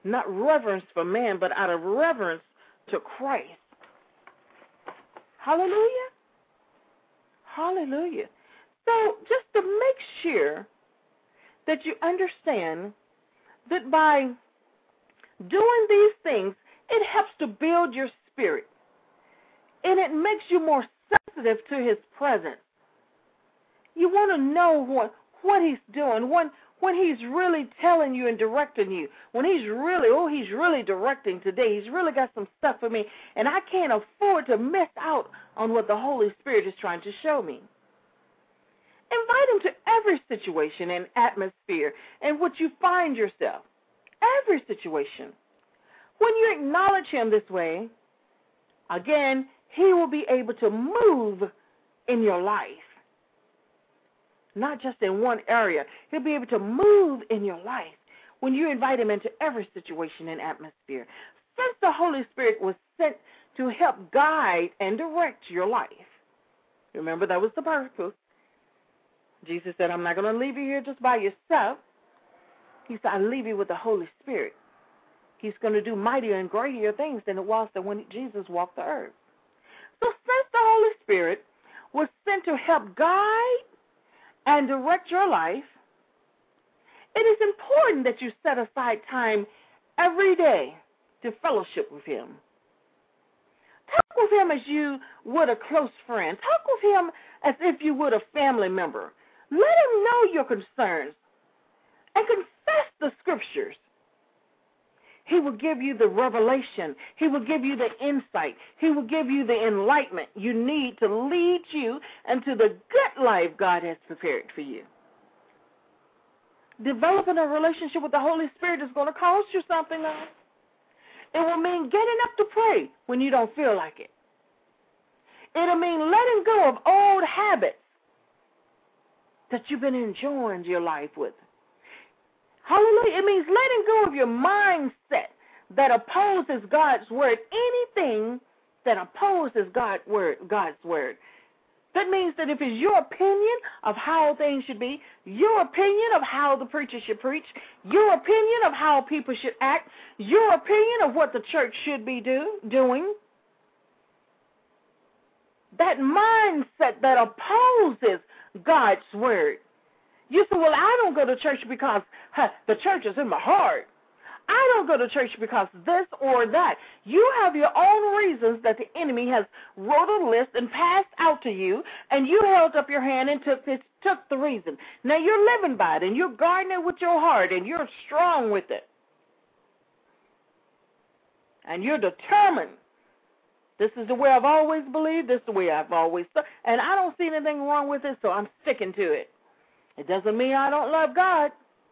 Not reverence for man, but out of reverence to Christ. Hallelujah. Hallelujah. So just to make sure that you understand that by doing these things, it helps to build your spirit. And it makes you more sensitive to his presence. You want to know what, what he's doing, when, when he's really telling you and directing you, when he's really, oh, he's really directing today. He's really got some stuff for me, and I can't afford to miss out on what the Holy Spirit is trying to show me. Invite him to every situation and atmosphere in which you find yourself. Every situation. When you acknowledge him this way, again, he will be able to move in your life. Not just in one area. He'll be able to move in your life when you invite him into every situation and atmosphere. Since the Holy Spirit was sent to help guide and direct your life. Remember, that was the purpose. Jesus said, I'm not going to leave you here just by yourself. He said, I leave you with the Holy Spirit. He's going to do mightier and greater things than it was that when Jesus walked the earth. So since the Holy Spirit was sent to help guide and direct your life, it is important that you set aside time every day to fellowship with him. Talk with him as you would a close friend. Talk with him as if you would a family member. Let him know your concerns and confess the scriptures. He will give you the revelation. He will give you the insight. He will give you the enlightenment you need to lead you into the good life God has prepared for you. Developing a relationship with the Holy Spirit is going to cost you something, though. It will mean getting up to pray when you don't feel like it. It'll mean letting go of old habits that you've been enjoying your life with. Hallelujah. It means letting go of your mindset that opposes God's word. Anything that opposes God's word, God's word. That means that if it's your opinion of how things should be, your opinion of how the preacher should preach, your opinion of how people should act, your opinion of what the church should be do, doing, that mindset that opposes God's word. You say, well, I don't go to church because huh, the church is in my heart. I don't go to church because this or that. You have your own reasons that the enemy has wrote a list and passed out to you, and you held up your hand and took this, took the reason. Now you're living by it, and you're guarding it with your heart, and you're strong with it. And you're determined. This is the way I've always believed. This is the way I've always thought. And I don't see anything wrong with it, so I'm sticking to it. It doesn't mean I don't love God.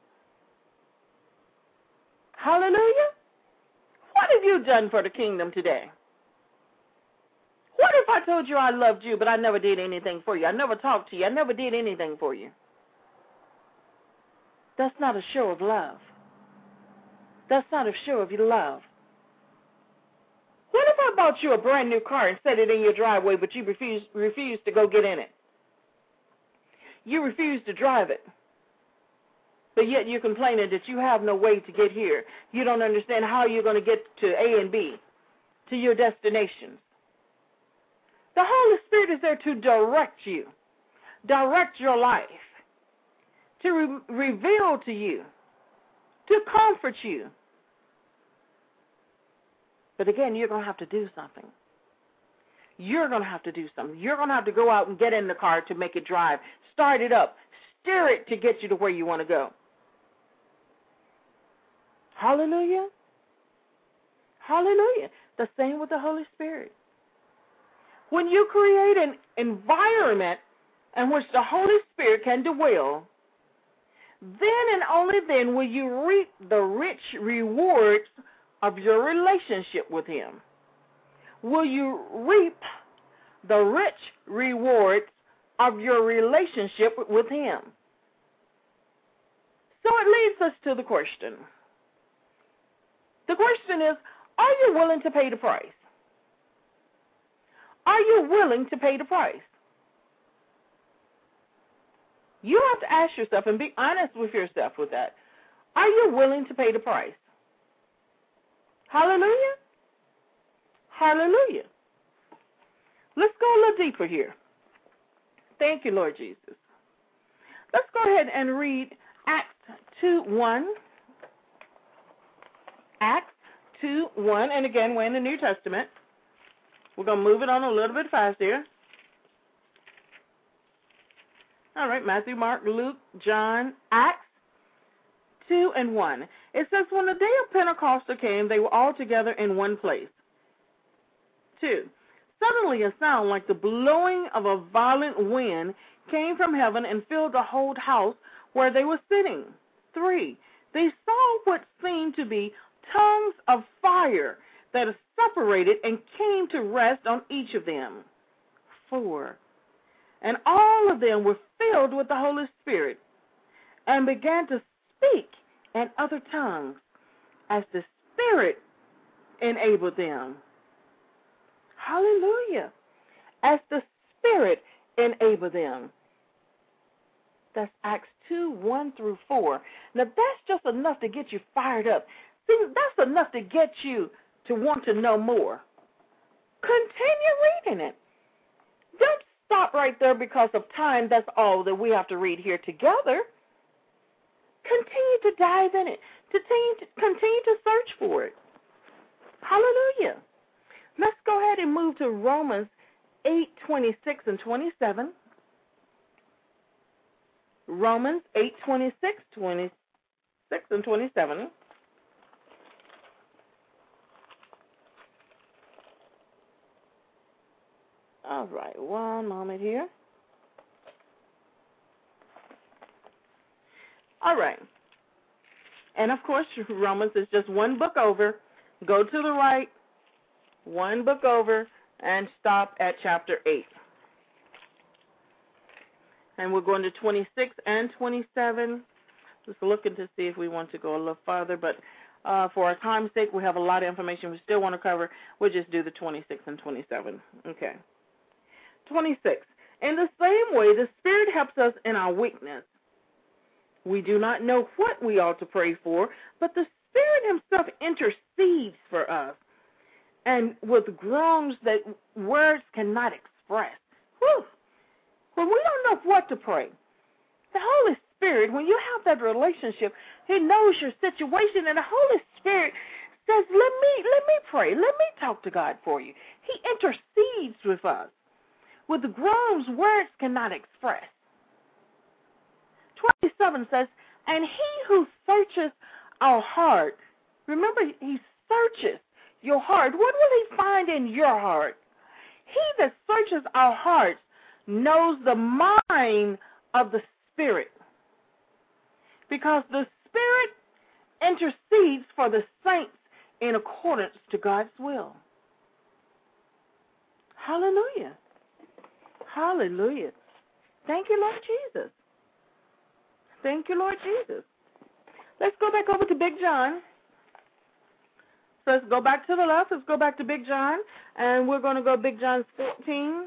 Hallelujah. What have you done for the kingdom today? What if I told you I loved you, but I never did anything for you? I never talked to you. I never did anything for you. That's not a show of love. That's not a show of your love. What if I bought you a brand new car and set it in your driveway, but you refuse, refuse to go get in it? You refuse to drive it. But yet you're complaining that you have no way to get here. You don't understand how you're going to get to A and B, to your destinations. The Holy Spirit is there to direct you, direct your life, to re- reveal to you, to comfort you. But again, you're going to have to do something. You're going to have to do something. You're going to have to go out and get in the car to make it drive, start it up, steer it to get you to where you want to go. Hallelujah. Hallelujah. The same with the Holy Spirit. When you create an environment in which the Holy Spirit can dwell, then and only then will you reap the rich rewards of your relationship with him. Will you reap the rich rewards of your relationship with him? So it leads us to the question. The question is, are you willing to pay the price? Are you willing to pay the price? You have to ask yourself and be honest with yourself with that. Are you willing to pay the price? Hallelujah. Hallelujah. Let's go a little deeper here. Thank you, Lord Jesus. Let's go ahead and read Acts two one. Acts two one. And again, we're in the New Testament. We're going to move it on a little bit fast here. All right, Matthew, Mark, Luke, John, Acts two and one. It says, when the day of Pentecost came, they were all together in one place. two. Suddenly a sound like the blowing of a violent wind came from heaven and filled the whole house where they were sitting. three. They saw what seemed to be tongues of fire that separated and came to rest on each of them. four. And all of them were filled with the Holy Spirit and began to speak in other tongues as the Spirit enabled them. Hallelujah. As the Spirit enabled them. That's Acts two, one through four. Now, that's just enough to get you fired up. See, that's enough to get you to want to know more. Continue reading it. Don't stop right there because of time. That's all that we have to read here together. Continue to dive in it. Continue to, continue to search for it. Hallelujah. Let's go ahead and move to Romans eight, twenty-six and twenty-seven. Romans eight, twenty-six, twenty-six and twenty-seven. All right, one moment here. All right. And, of course, Romans is just one book over. Go to the right, one book over, and stop at chapter eight. And we're going to twenty-six and twenty-seven. Just looking to see if we want to go a little farther. But uh, for our time's sake, we have a lot of information we still want to cover. We'll just do the twenty-six and twenty-seven. Okay. twenty-six. In the same way, the Spirit helps us in our weakness. We do not know what we ought to pray for, but the Spirit himself intercedes for us, and with groans that words cannot express. Whew. When we don't know what to pray, the Holy Spirit, when you have that relationship, he knows your situation, and the Holy Spirit says, let me, let me pray. Let me talk to God for you. He intercedes with us. With the groans words cannot express. twenty-seven says, and he who searches our heart, remember, he searches your heart. What will he find in your heart? He that searches our hearts knows the mind of the Spirit, because the Spirit intercedes for the saints in accordance to God's will. Hallelujah. Hallelujah. Thank you, Lord Jesus. Thank you, Lord Jesus. Let's go back over to Big John. So let's go back to the left. Let's go back to Big John, and we're going to go Big John fourteen,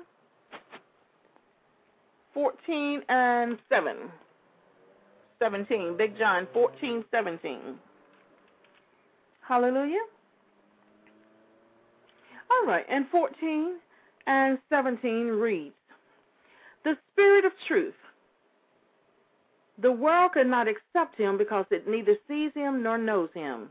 fourteen and seven. seventeen. Big John fourteen, seventeen. Hallelujah. All right, and fourteen and seventeen reads, the Spirit of truth. The world cannot accept him because it neither sees him nor knows him.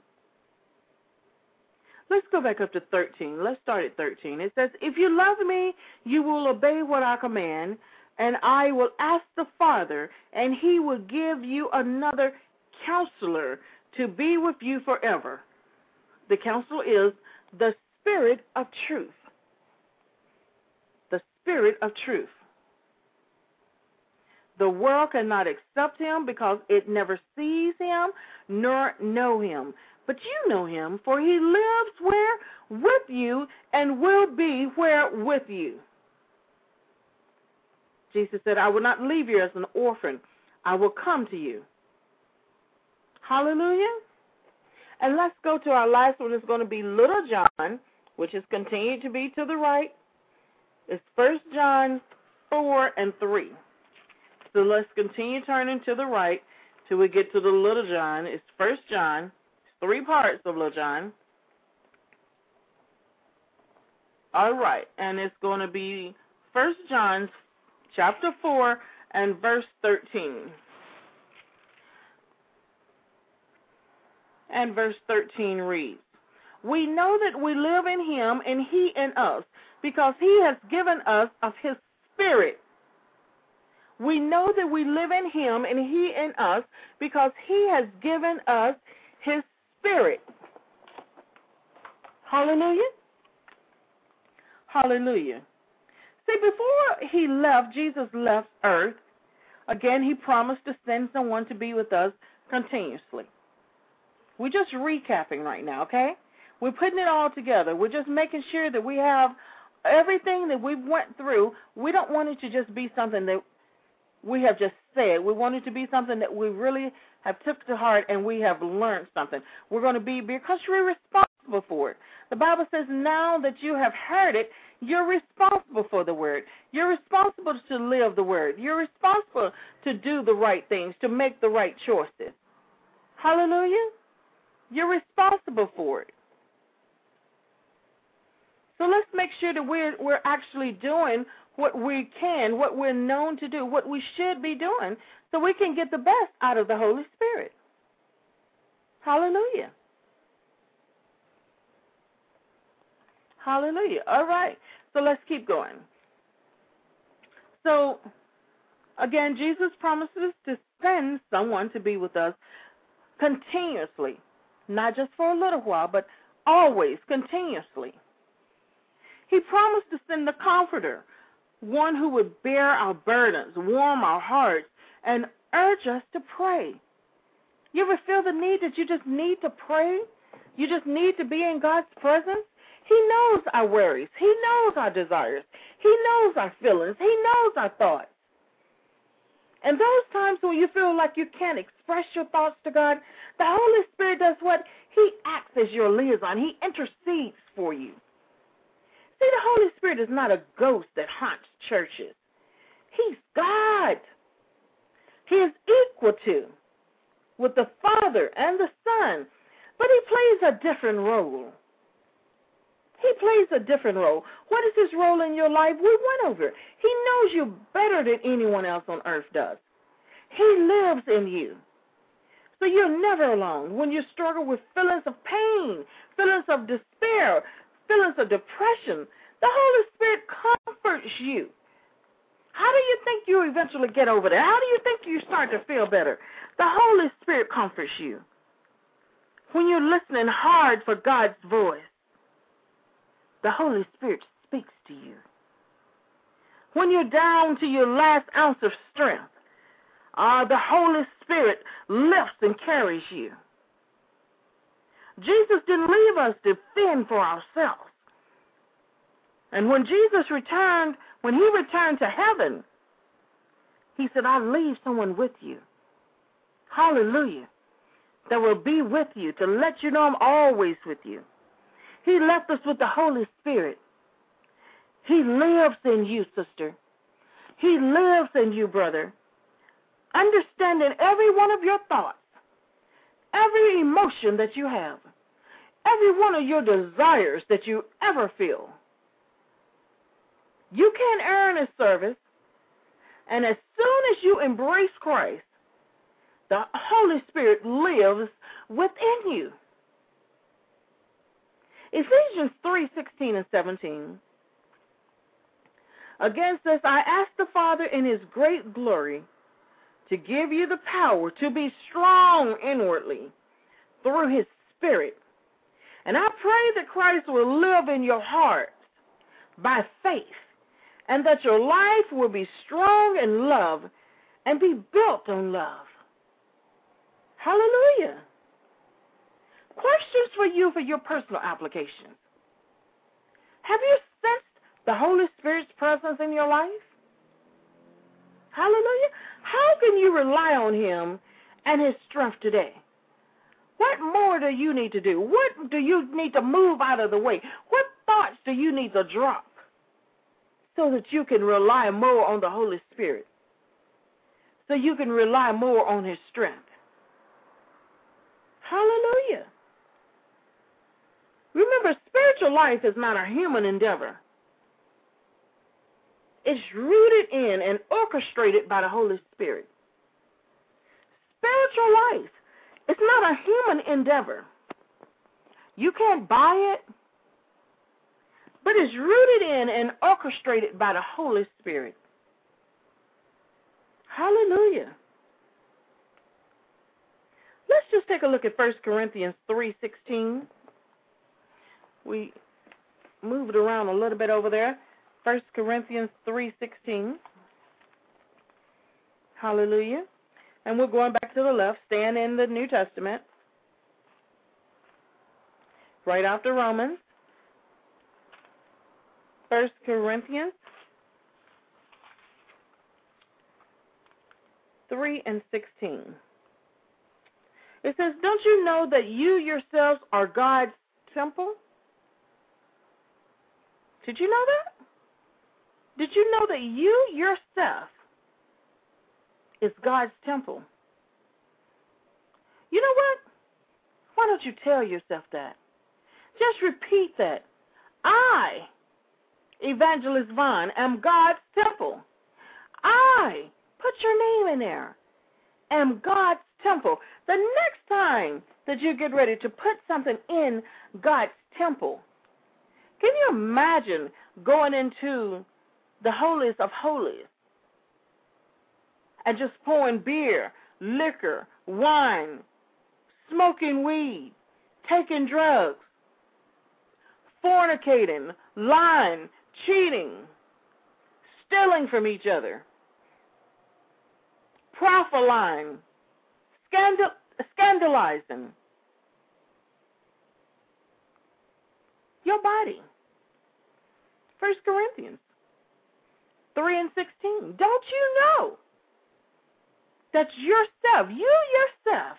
Let's go back up to thirteen. Let's start at thirteen. It says, if you love me, you will obey what I command, and I will ask the Father, and he will give you another counselor to be with you forever. The counselor is the Spirit of truth. The Spirit of truth. The world cannot accept him because it never sees him nor know him. But you know him, for he lives where? With you, and will be where? With you. Jesus said, I will not leave you as an orphan. I will come to you. Hallelujah. And let's go to our last one. It's going to be Little John, which is continued to be to the right. It's First John four and three. So let's continue turning to the right till we get to the Little John. It's First John. It's three parts of Little John. All right, and it's going to be First John chapter four and verse thirteen. And verse thirteen reads, "We know that we live in him and he in us, because he has given us of his Spirit. We know that we live in him and he in us, because he has given us his Spirit." Hallelujah. Hallelujah. See, before he left, Jesus left earth, again, he promised to send someone to be with us continuously. We're just recapping right now, okay? We're putting it all together. We're just making sure that we have everything that we went through. We don't want it to just be something that we have just said. We want it to be something that we really have took to heart and we have learned something. We're going to be, because we're responsible for it. The Bible says now that you have heard it, you're responsible for the word. You're responsible to live the word. You're responsible to do the right things, to make the right choices. Hallelujah. You're responsible for it. So let's make sure that we're, we're actually doing what we can, what we're known to do, what we should be doing, so we can get the best out of the Holy Spirit. Hallelujah. Hallelujah. All right. So let's keep going. So, again, Jesus promises to send someone to be with us continuously, not just for a little while, but always, continuously. He promised to send the Comforter, one who would bear our burdens, warm our hearts, and urge us to pray. You ever feel the need that you just need to pray? You just need to be in God's presence? He knows our worries. He knows our desires. He knows our feelings. He knows our thoughts. And those times when you feel like you can't express your thoughts to God, the Holy Spirit does what? He acts as your liaison. He intercedes for you. See, the Holy Spirit is not a ghost that haunts churches. He's God. He is equal to with the Father and the Son, but he plays a different role. He plays a different role. What is his role in your life? We went over it. He knows you better than anyone else on earth does. He lives in you. So you're never alone. When you struggle with feelings of pain, feelings of despair, feelings of depression, the Holy Spirit comforts you. How do you think you eventually get over that? How do you think you start to feel better? The Holy Spirit comforts you. When you're listening hard for God's voice, the Holy Spirit speaks to you. When you're down to your last ounce of strength, uh, the Holy Spirit lifts and carries you. Jesus didn't leave us to fend for ourselves. And when Jesus returned, when he returned to heaven, he said, I'll leave someone with you. Hallelujah. That will be with you to let you know I'm always with you. He left us with the Holy Spirit. He lives in you, sister. He lives in you, brother. Understanding every one of your thoughts, every emotion that you have, every one of your desires that you ever feel. You can't earn his service, and as soon as you embrace Christ, the Holy Spirit lives within you. Ephesians three sixteen and seventeen again says, I ask the Father in his great glory to give you the power to be strong inwardly through his Spirit. And I pray that Christ will live in your hearts by faith, and that your life will be strong in love and be built on love. Hallelujah. Questions for you for your personal application. Have you sensed the Holy Spirit's presence in your life? Hallelujah. How can you rely on him and his strength today? What more do you need to do? What do you need to move out of the way? What thoughts do you need to drop so that you can rely more on the Holy Spirit, so you can rely more on his strength? Hallelujah. Remember, spiritual life is not a human endeavor. It's rooted in and orchestrated by the Holy Spirit. Spiritual life, it's not a human endeavor. You can't buy it, but it's rooted in and orchestrated by the Holy Spirit. Hallelujah. Let's just take a look at First Corinthians three sixteen. We moved around a little bit over there. First Corinthians three sixteen. Hallelujah. And we're going back to the left, staying in the New Testament. Right after Romans. First Corinthians three and sixteen. It says, don't you know that you yourselves are God's temple? Did you know that? Did you know that you yourself is God's temple? You know what? Why don't you tell yourself that? Just repeat that. I, Evangelist Vaughn, am God's temple. I, put your name in there, am God's temple. The next time that you get ready to put something in God's temple, can you imagine going into the holiest of holies and just pouring beer, liquor, wine, smoking weed, taking drugs, fornicating, lying, cheating, stealing from each other, prophesying, scandal, scandalizing your body? First Corinthians three and sixteen. Don't you know that yourself, you yourself,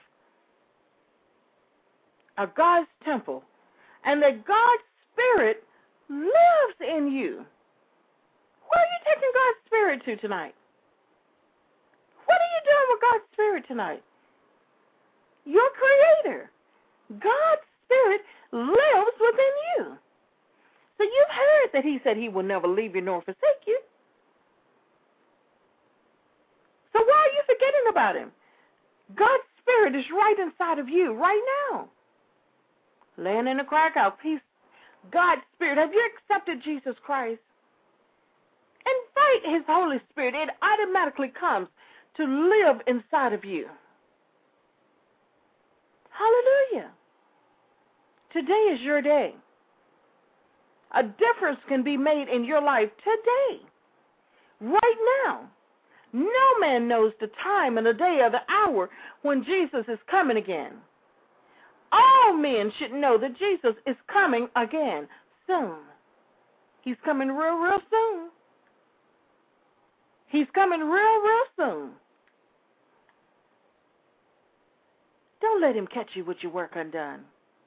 are God's temple, and that God's Spirit lives in you? Where are you taking God's Spirit to tonight? What are you doing with God's Spirit tonight? Your Creator, God's Spirit, lives within you. So you've heard that He said He will never leave you nor forsake you. So why are you forgetting about Him? God's Spirit is right inside of you right now. Laying in a crack out, peace. God's Spirit, have you accepted Jesus Christ? Invite His Holy Spirit. It automatically comes to live inside of you. Hallelujah. Today is your day. A difference can be made in your life today, right now. No man knows the time and the day or the hour when Jesus is coming again. All men should know that Jesus is coming again soon. He's coming real, real soon. He's coming real, real soon. Don't let Him catch you with your work undone.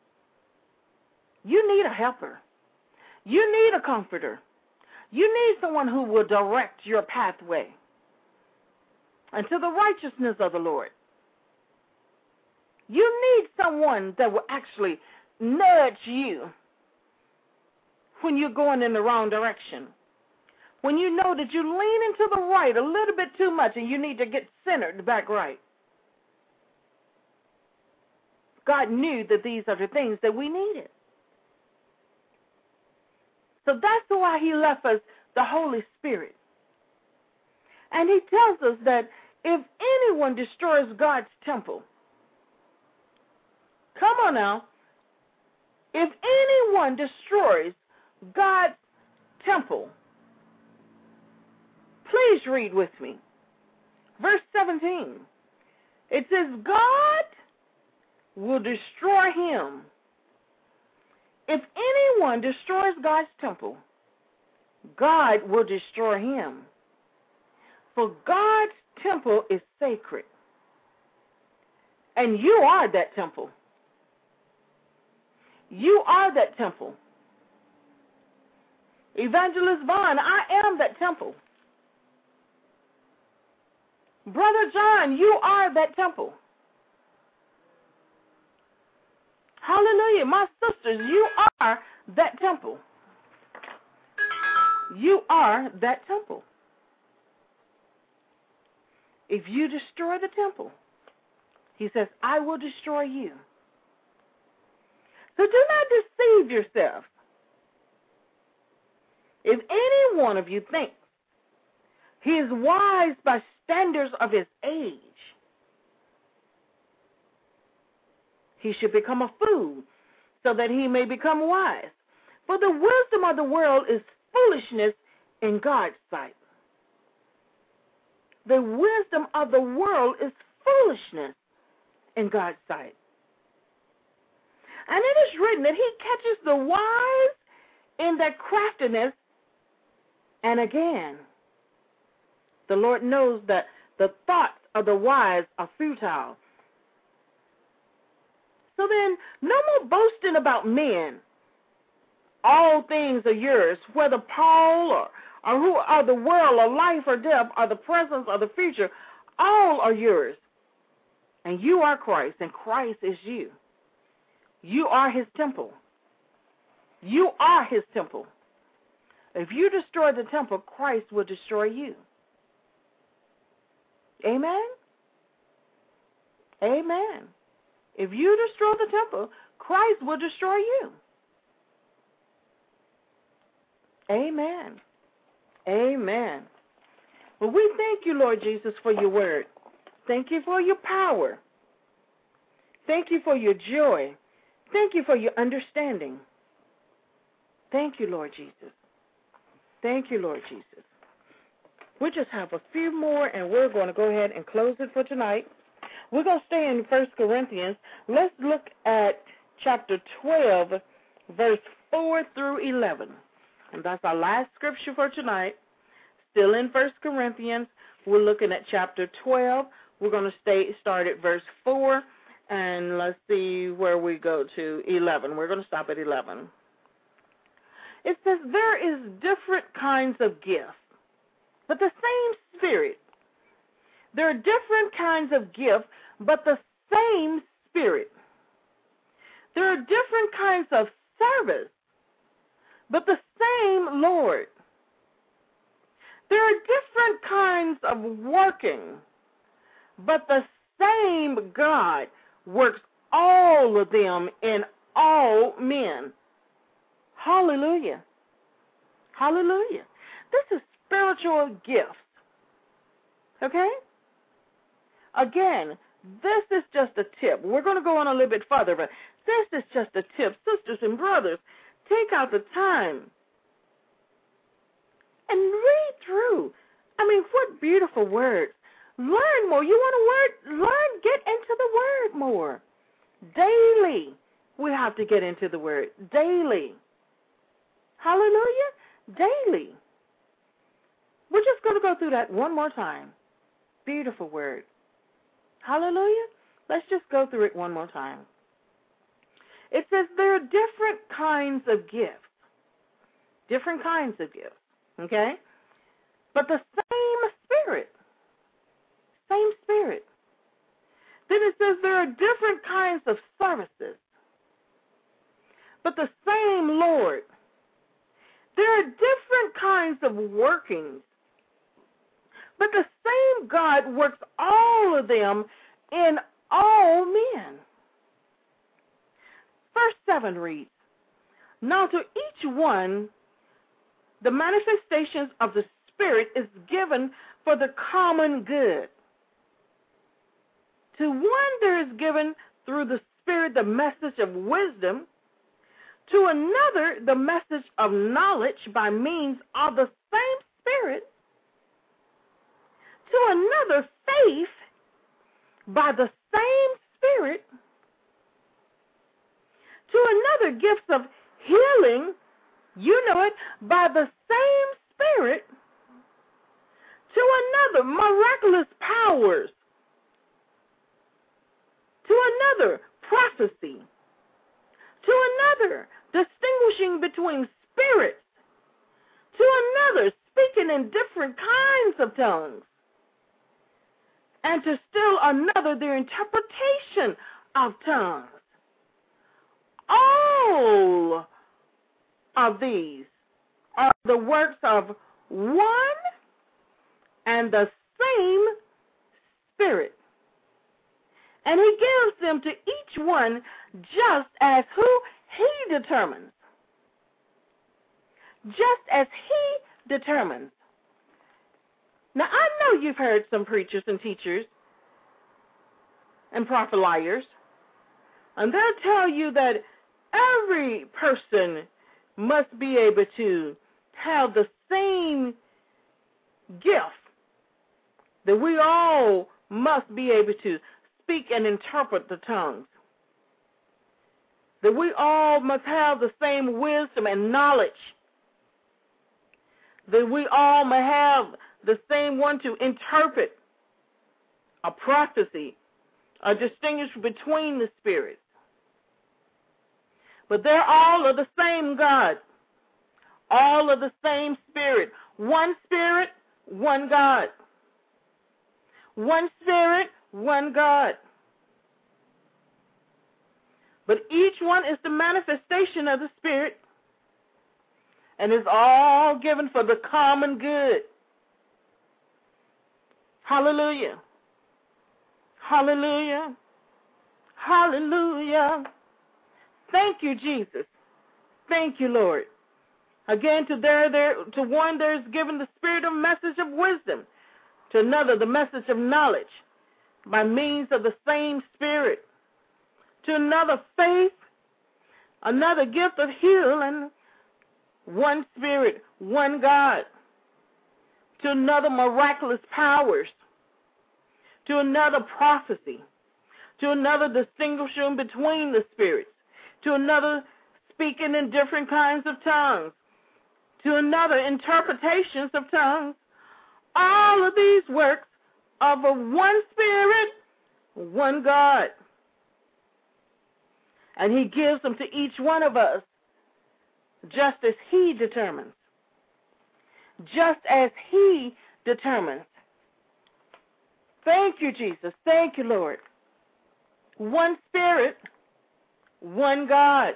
You need a helper. You need a comforter. You need someone who will direct your pathway unto the righteousness of the Lord. You need someone that will actually nudge you when you're going in the wrong direction. When you know that you lean into the right a little bit too much and you need to get centered back right. God knew that these are the things that we needed. So that's why He left us the Holy Spirit. And He tells us that if anyone destroys God's temple, come on now, if anyone destroys God's temple, please read with me. Verse seventeen. It says, God will destroy him. If anyone destroys God's temple, God will destroy him. For God's temple is sacred. And you are that temple. You are that temple. Evangelist Vaughn, I am that temple. Brother John, you are that temple. Hallelujah. My sisters, you are that temple. You are that temple. if you destroy the temple, he says, I will destroy you. So do not deceive yourself. If any one of you thinks he is wise by standards of his age, he should become a fool so that he may become wise. For the wisdom of the world is foolishness in God's sight. The wisdom of the world is foolishness in God's sight. And it is written that he catches the wise in their craftiness. And again, the Lord knows that the thoughts of the wise are futile. So then, no more boasting about men. All things are yours, whether Paul or, or who are the world or life or death or the presence or the future, all are yours. And you are Christ, and Christ is you. You are his temple. You are his temple. If you destroy the temple, Christ will destroy you. Amen? Amen. If you destroy the temple, Christ will destroy you. Amen. Amen. Well, we thank you, Lord Jesus, for your word. Thank you for your power. Thank you for your joy. Thank you for your understanding. Thank you, Lord Jesus. Thank you, Lord Jesus. We just have a few more, and we're going to go ahead and close it for tonight. We're going to stay in First Corinthians. Let's look at chapter twelve, verse four through eleven. And that's our last scripture for tonight. Still in First Corinthians. We're looking at chapter twelve. We're going to stay start at verse four, and let's see where we go to eleven. We're going to stop at eleven. It says, there is different kinds of gifts, but the same Spirit. There are different kinds of gifts, but the same Spirit. There are different kinds of service, but the same Lord. There are different kinds of working, but the same God works all of them in all men. Hallelujah. Hallelujah. This is spiritual gifts. Okay? Again, this is just a tip. We're going to go on a little bit further, but this is just a tip. Sisters and brothers, take out the time and read through. I mean, what beautiful words. Learn more. You want to word? Learn, get into the word more. Daily, we have to get into the word. Daily. Hallelujah. Daily. We're just going to go through that one more time. Beautiful word. Hallelujah. Let's just go through it one more time. It says there are different kinds of gifts. Different kinds of gifts. Okay? But the same Spirit. Same Spirit. Then it says there are different kinds of services. But the same Lord. There are different kinds of workings. But the same God works all of them in all men. Verse seven reads, now to each one, the manifestations of the Spirit is given for the common good. To one there is given through the Spirit the message of wisdom, to another the message of knowledge by means of the same Spirit, to another faith by the same Spirit, to another gifts of healing, you know it, by the same Spirit, to another miraculous powers, to another prophecy, to another distinguishing between spirits, to another speaking in different kinds of tongues, and to still another the interpretation of tongues. All of these are the works of one and the same Spirit. And he gives them to each one just as who he determines. Just as he determines. Now, I know you've heard some preachers and teachers and prophet liars, and they'll tell you that every person must be able to have the same gift, that we all must be able to speak and interpret the tongues, that we all must have the same wisdom and knowledge, that we all may have the same one to interpret a prophecy, or distinguish between the spirits. But they're all of the same God, all of the same Spirit. One Spirit, one God. One Spirit, one God. But each one is the manifestation of the Spirit, and is all given for the common good. Hallelujah. Hallelujah. Hallelujah. Thank you, Jesus. Thank you, Lord. Again, to there, there, to one there is given the Spirit a message of wisdom, to another the message of knowledge by means of the same Spirit, to another faith, another gift of healing, one Spirit, one God, to another miraculous powers, to another prophecy, to another distinguishing between the spirits, to another speaking in different kinds of tongues, to another interpretations of tongues. All of these works of a one Spirit, one God. And he gives them to each one of us just as he determines. Just as he determines. Thank you, Jesus. Thank you, Lord. One Spirit, one God.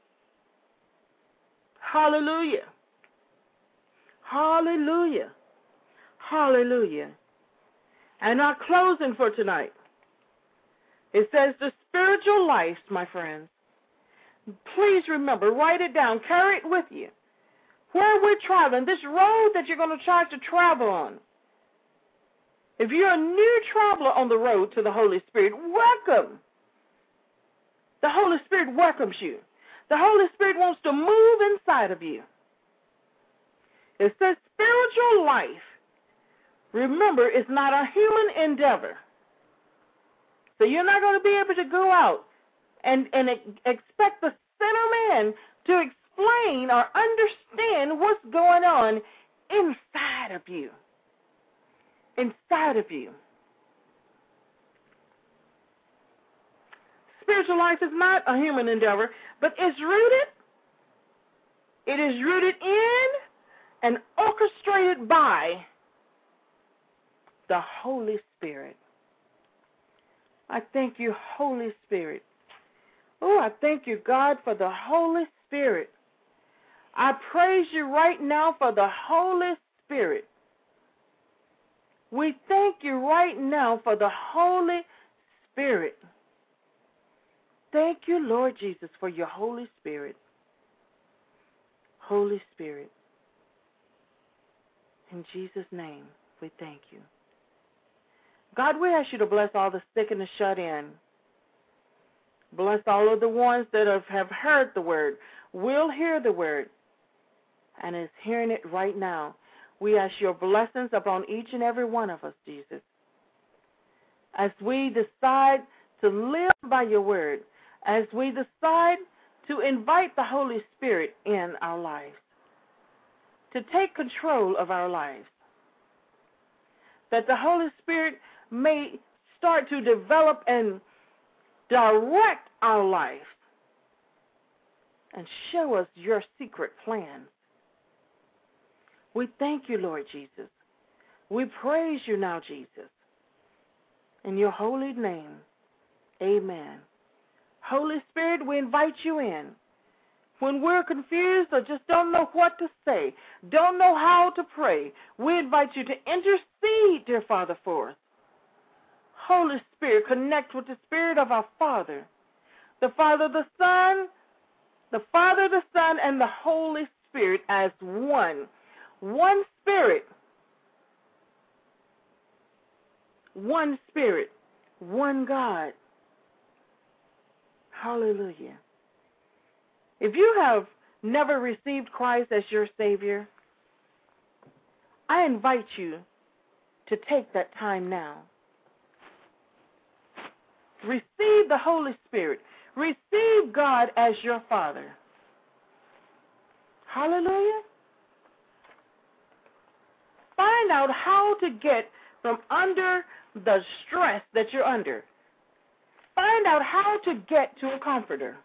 Hallelujah. Hallelujah. Hallelujah. And our closing for tonight, it says the spiritual life, my friends. Please remember, write it down, carry it with you. Where we're traveling, this road that you're going to try to travel on. If you're a new traveler on the road to the Holy Spirit, welcome. The Holy Spirit welcomes you. The Holy Spirit wants to move inside of you. It says spiritual life, remember, it's not a human endeavor. So you're not going to be able to go out and, and expect the sinner man to explain or understand what's going on inside of you. Inside of you. Spiritual life is not a human endeavor, but it's rooted, it is rooted in and orchestrated by the Holy Spirit. I thank you, Holy Spirit. Oh, I thank you, God, for the Holy Spirit. I praise you right now for the Holy Spirit. We thank you right now for the Holy Spirit. Thank you, Lord Jesus, for your Holy Spirit. Holy Spirit. In Jesus' name, we thank you. God, we ask you to bless all the sick and the shut in. Bless all of the ones that have, have heard the word, will hear the word, and is hearing it right now. We ask your blessings upon each and every one of us, Jesus. As we decide to live by your word, as we decide to invite the Holy Spirit in our lives, to take control of our lives, that the Holy Spirit may start to develop and direct our life and show us your secret plans. We thank you, Lord Jesus. We praise you now, Jesus. In your holy name, amen. Holy Spirit, we invite you in. When we're confused or just don't know what to say, don't know how to pray, we invite you to intercede, dear Father, for us. Holy Spirit, connect with the Spirit of our Father, the Father, the Son, the Father, the Son, and the Holy Spirit as one. One Spirit. One Spirit. One God. Hallelujah. If you have never received Christ as your Savior, I invite you to take that time now. Receive the Holy Spirit. Receive God as your Father. Hallelujah. Find out how to get from under the stress that you're under. Find out how to get to a comforter.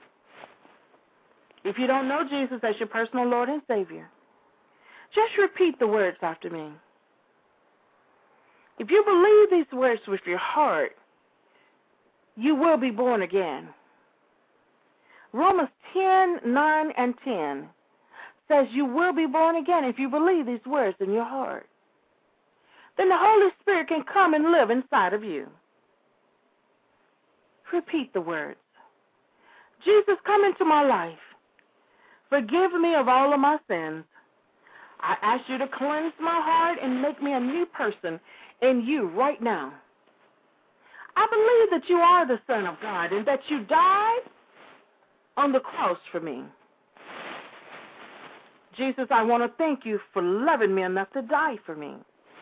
If you don't know Jesus as your personal Lord and Savior, just repeat the words after me. If you believe these words with your heart, you will be born again. Romans ten, nine, and ten says you will be born again if you believe these words in your heart. Then the Holy Spirit can come and live inside of you. Repeat the words. Jesus, come into my life. Forgive me of all of my sins. I ask you to cleanse my heart and make me a new person in you right now. I believe that you are the Son of God and that you died on the cross for me. Jesus, I want to thank you for loving me enough to die for me.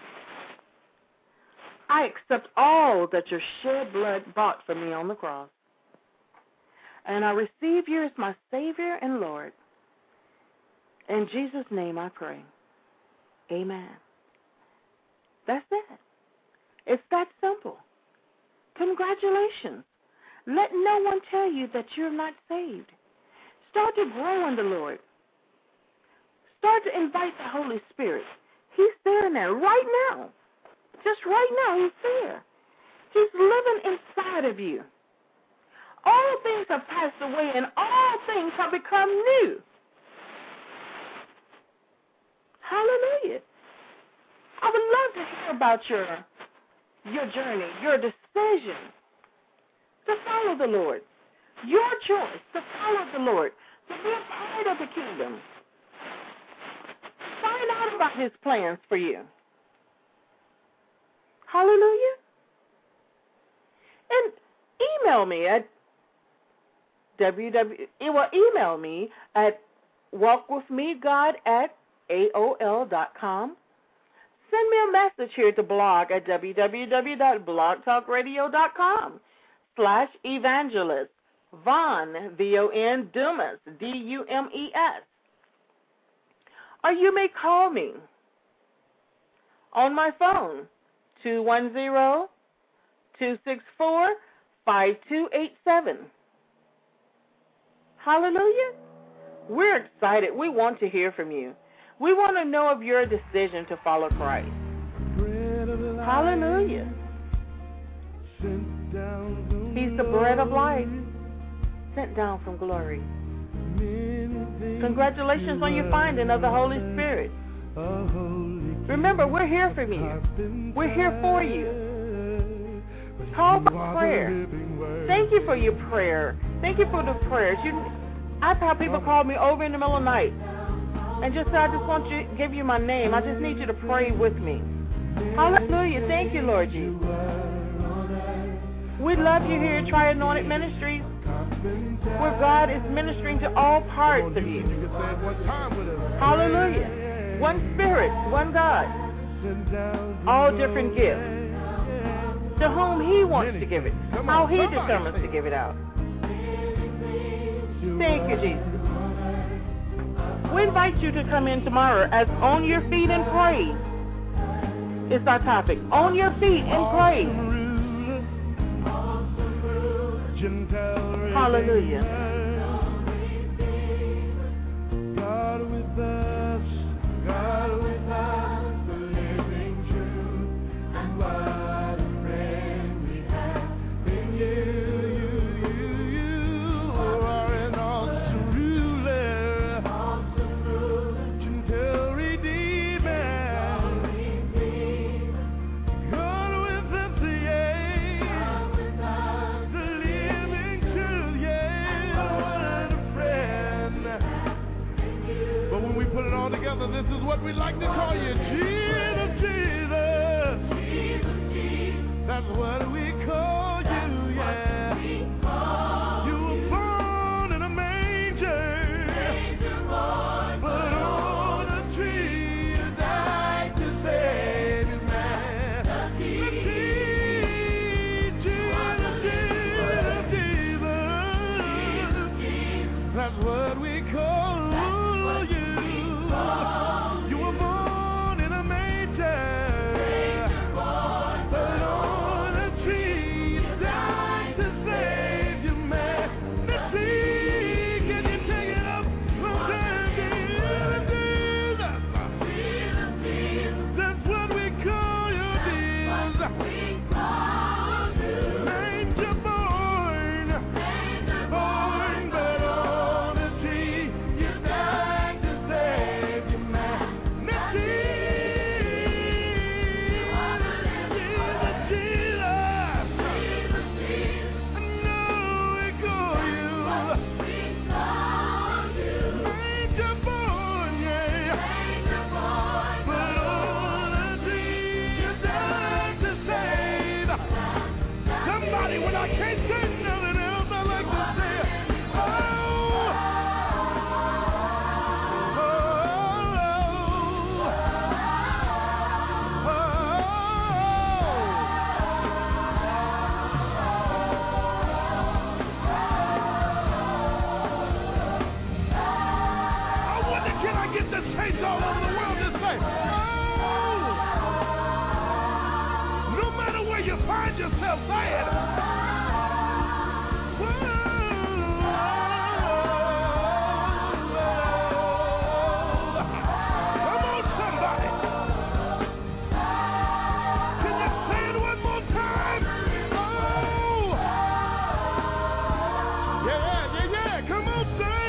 I accept all that your shed blood bought for me on the cross. And I receive you as my Savior and Lord. In Jesus' name I pray. Amen. That's it. It's that simple. Congratulations. Let no one tell you that you're not saved. Start to grow in the Lord. Start to invite the Holy Spirit. He's there now, right now. Just right now, he's there. He's living inside of you. All things have passed away, and all things have become new. Hallelujah. I would love to hear about your, your journey, your decision to follow the Lord, your choice to follow the Lord, to be a part of the kingdom. Find out about his plans for you. Hallelujah. And email me at www. Well, email me at walkwithmegod at A O L dot com. Send me a message here to blog at www dot blog talk radio dot com slash evangelist Von, V O N, Dumas, D U M E S. Or you may call me on my phone, two one zero, two six four, five two eight seven. Hallelujah. We're excited. We want to hear from you. We want to know of your decision to follow Christ. Hallelujah. He's the bread of life sent down from glory. Congratulations on your finding of the Holy Spirit. Remember, we're here for you. We're here for you. Call for prayer. Thank you for your prayer. Thank you for the prayers. You, I've had people call me over in the middle of the night and just say, I just want you to give you my name. I just need you to pray with me. Hallelujah. Thank you, Lord Jesus. We love you here at Tri-Anointed Ministries, where God is ministering to all parts of you. Hallelujah. One Spirit, one God, all different gifts, to whom he wants to give it, how he determines to give it out. Thank you, Jesus. We invite you to come in tomorrow as On Your Feet and Praise. It's our topic. On your feet and praise. Hallelujah. God with us, God with us, the living truth, and what a friend we have in you. Yeah. Jesus, this is what we like to call you. Jesus, Jesus. Jesus, Jesus. That's what we call you, yeah. You were born in a manger. But on a tree you died to save his man. Jesus, Jesus, Jesus. That's what we call you. You were born in a manger. But on a tree you died to save your man. Let's see, can you take it up from there? Jesus, that's what we call you, Jesus. Manger born, born, but on a tree you died to save your man. Let's see, Jesus, Jesus. I know we call you Manger born, yeah. But on a tree you died to save. Somebody, when I can't say nothing else, I like to say, oh, oh, I wonder, can I get the saints all over the world to say, oh, no matter where you find yourself, say it. Come on, somebody. Can you say it one more time? Oh, yeah, yeah, yeah. Come on, say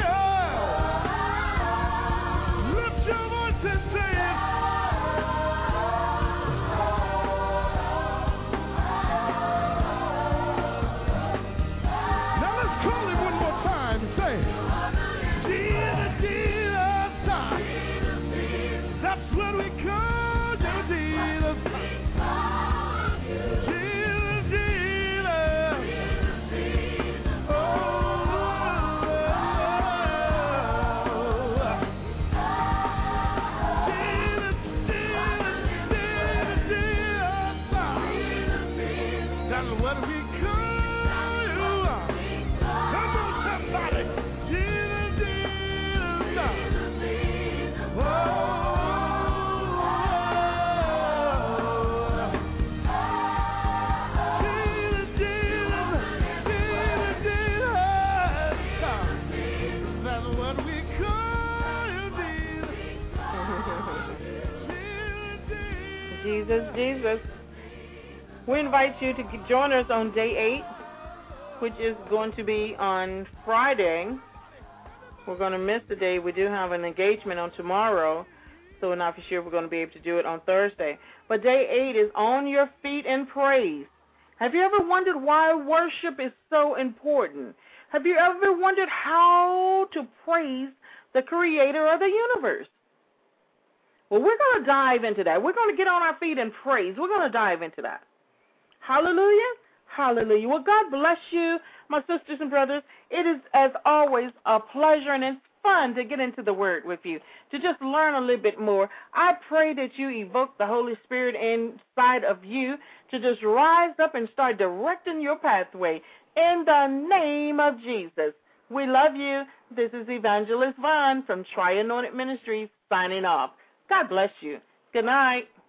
it. Lift your voice and say it. Now let's call him one more time. Say, Jesus, Jesus. That's what we call you, Jesus. Jesus, Jesus. Oh, Jesus, Jesus, Jesus, Jesus. That's what we call you. Come on, somebody. Jesus, Jesus. Oh, Jesus, Jesus, Jesus, Jesus. That's what we call you, Jesus. Jesus, Jesus. We invite you to join us on day eight, which is going to be on Friday. We're going to miss the day. We do have an engagement on tomorrow, so we're not for sure we're going to be able to do it on Thursday. But day eight is On Your Feet in Praise. Have you ever wondered why worship is so important? Have you ever wondered how to praise the creator of the universe? Well, we're going to dive into that. We're going to get on our feet and praise. We're going to dive into that. Hallelujah. Hallelujah. Well, God bless you, my sisters and brothers. It is, as always, a pleasure and it's fun to get into the Word with you, to just learn a little bit more. I pray that you evoke the Holy Spirit inside of you to just rise up and start directing your pathway in the name of Jesus. We love you. This is Evangelist Vaughn from Tri-Anointed Ministries signing off. God bless you. Good night.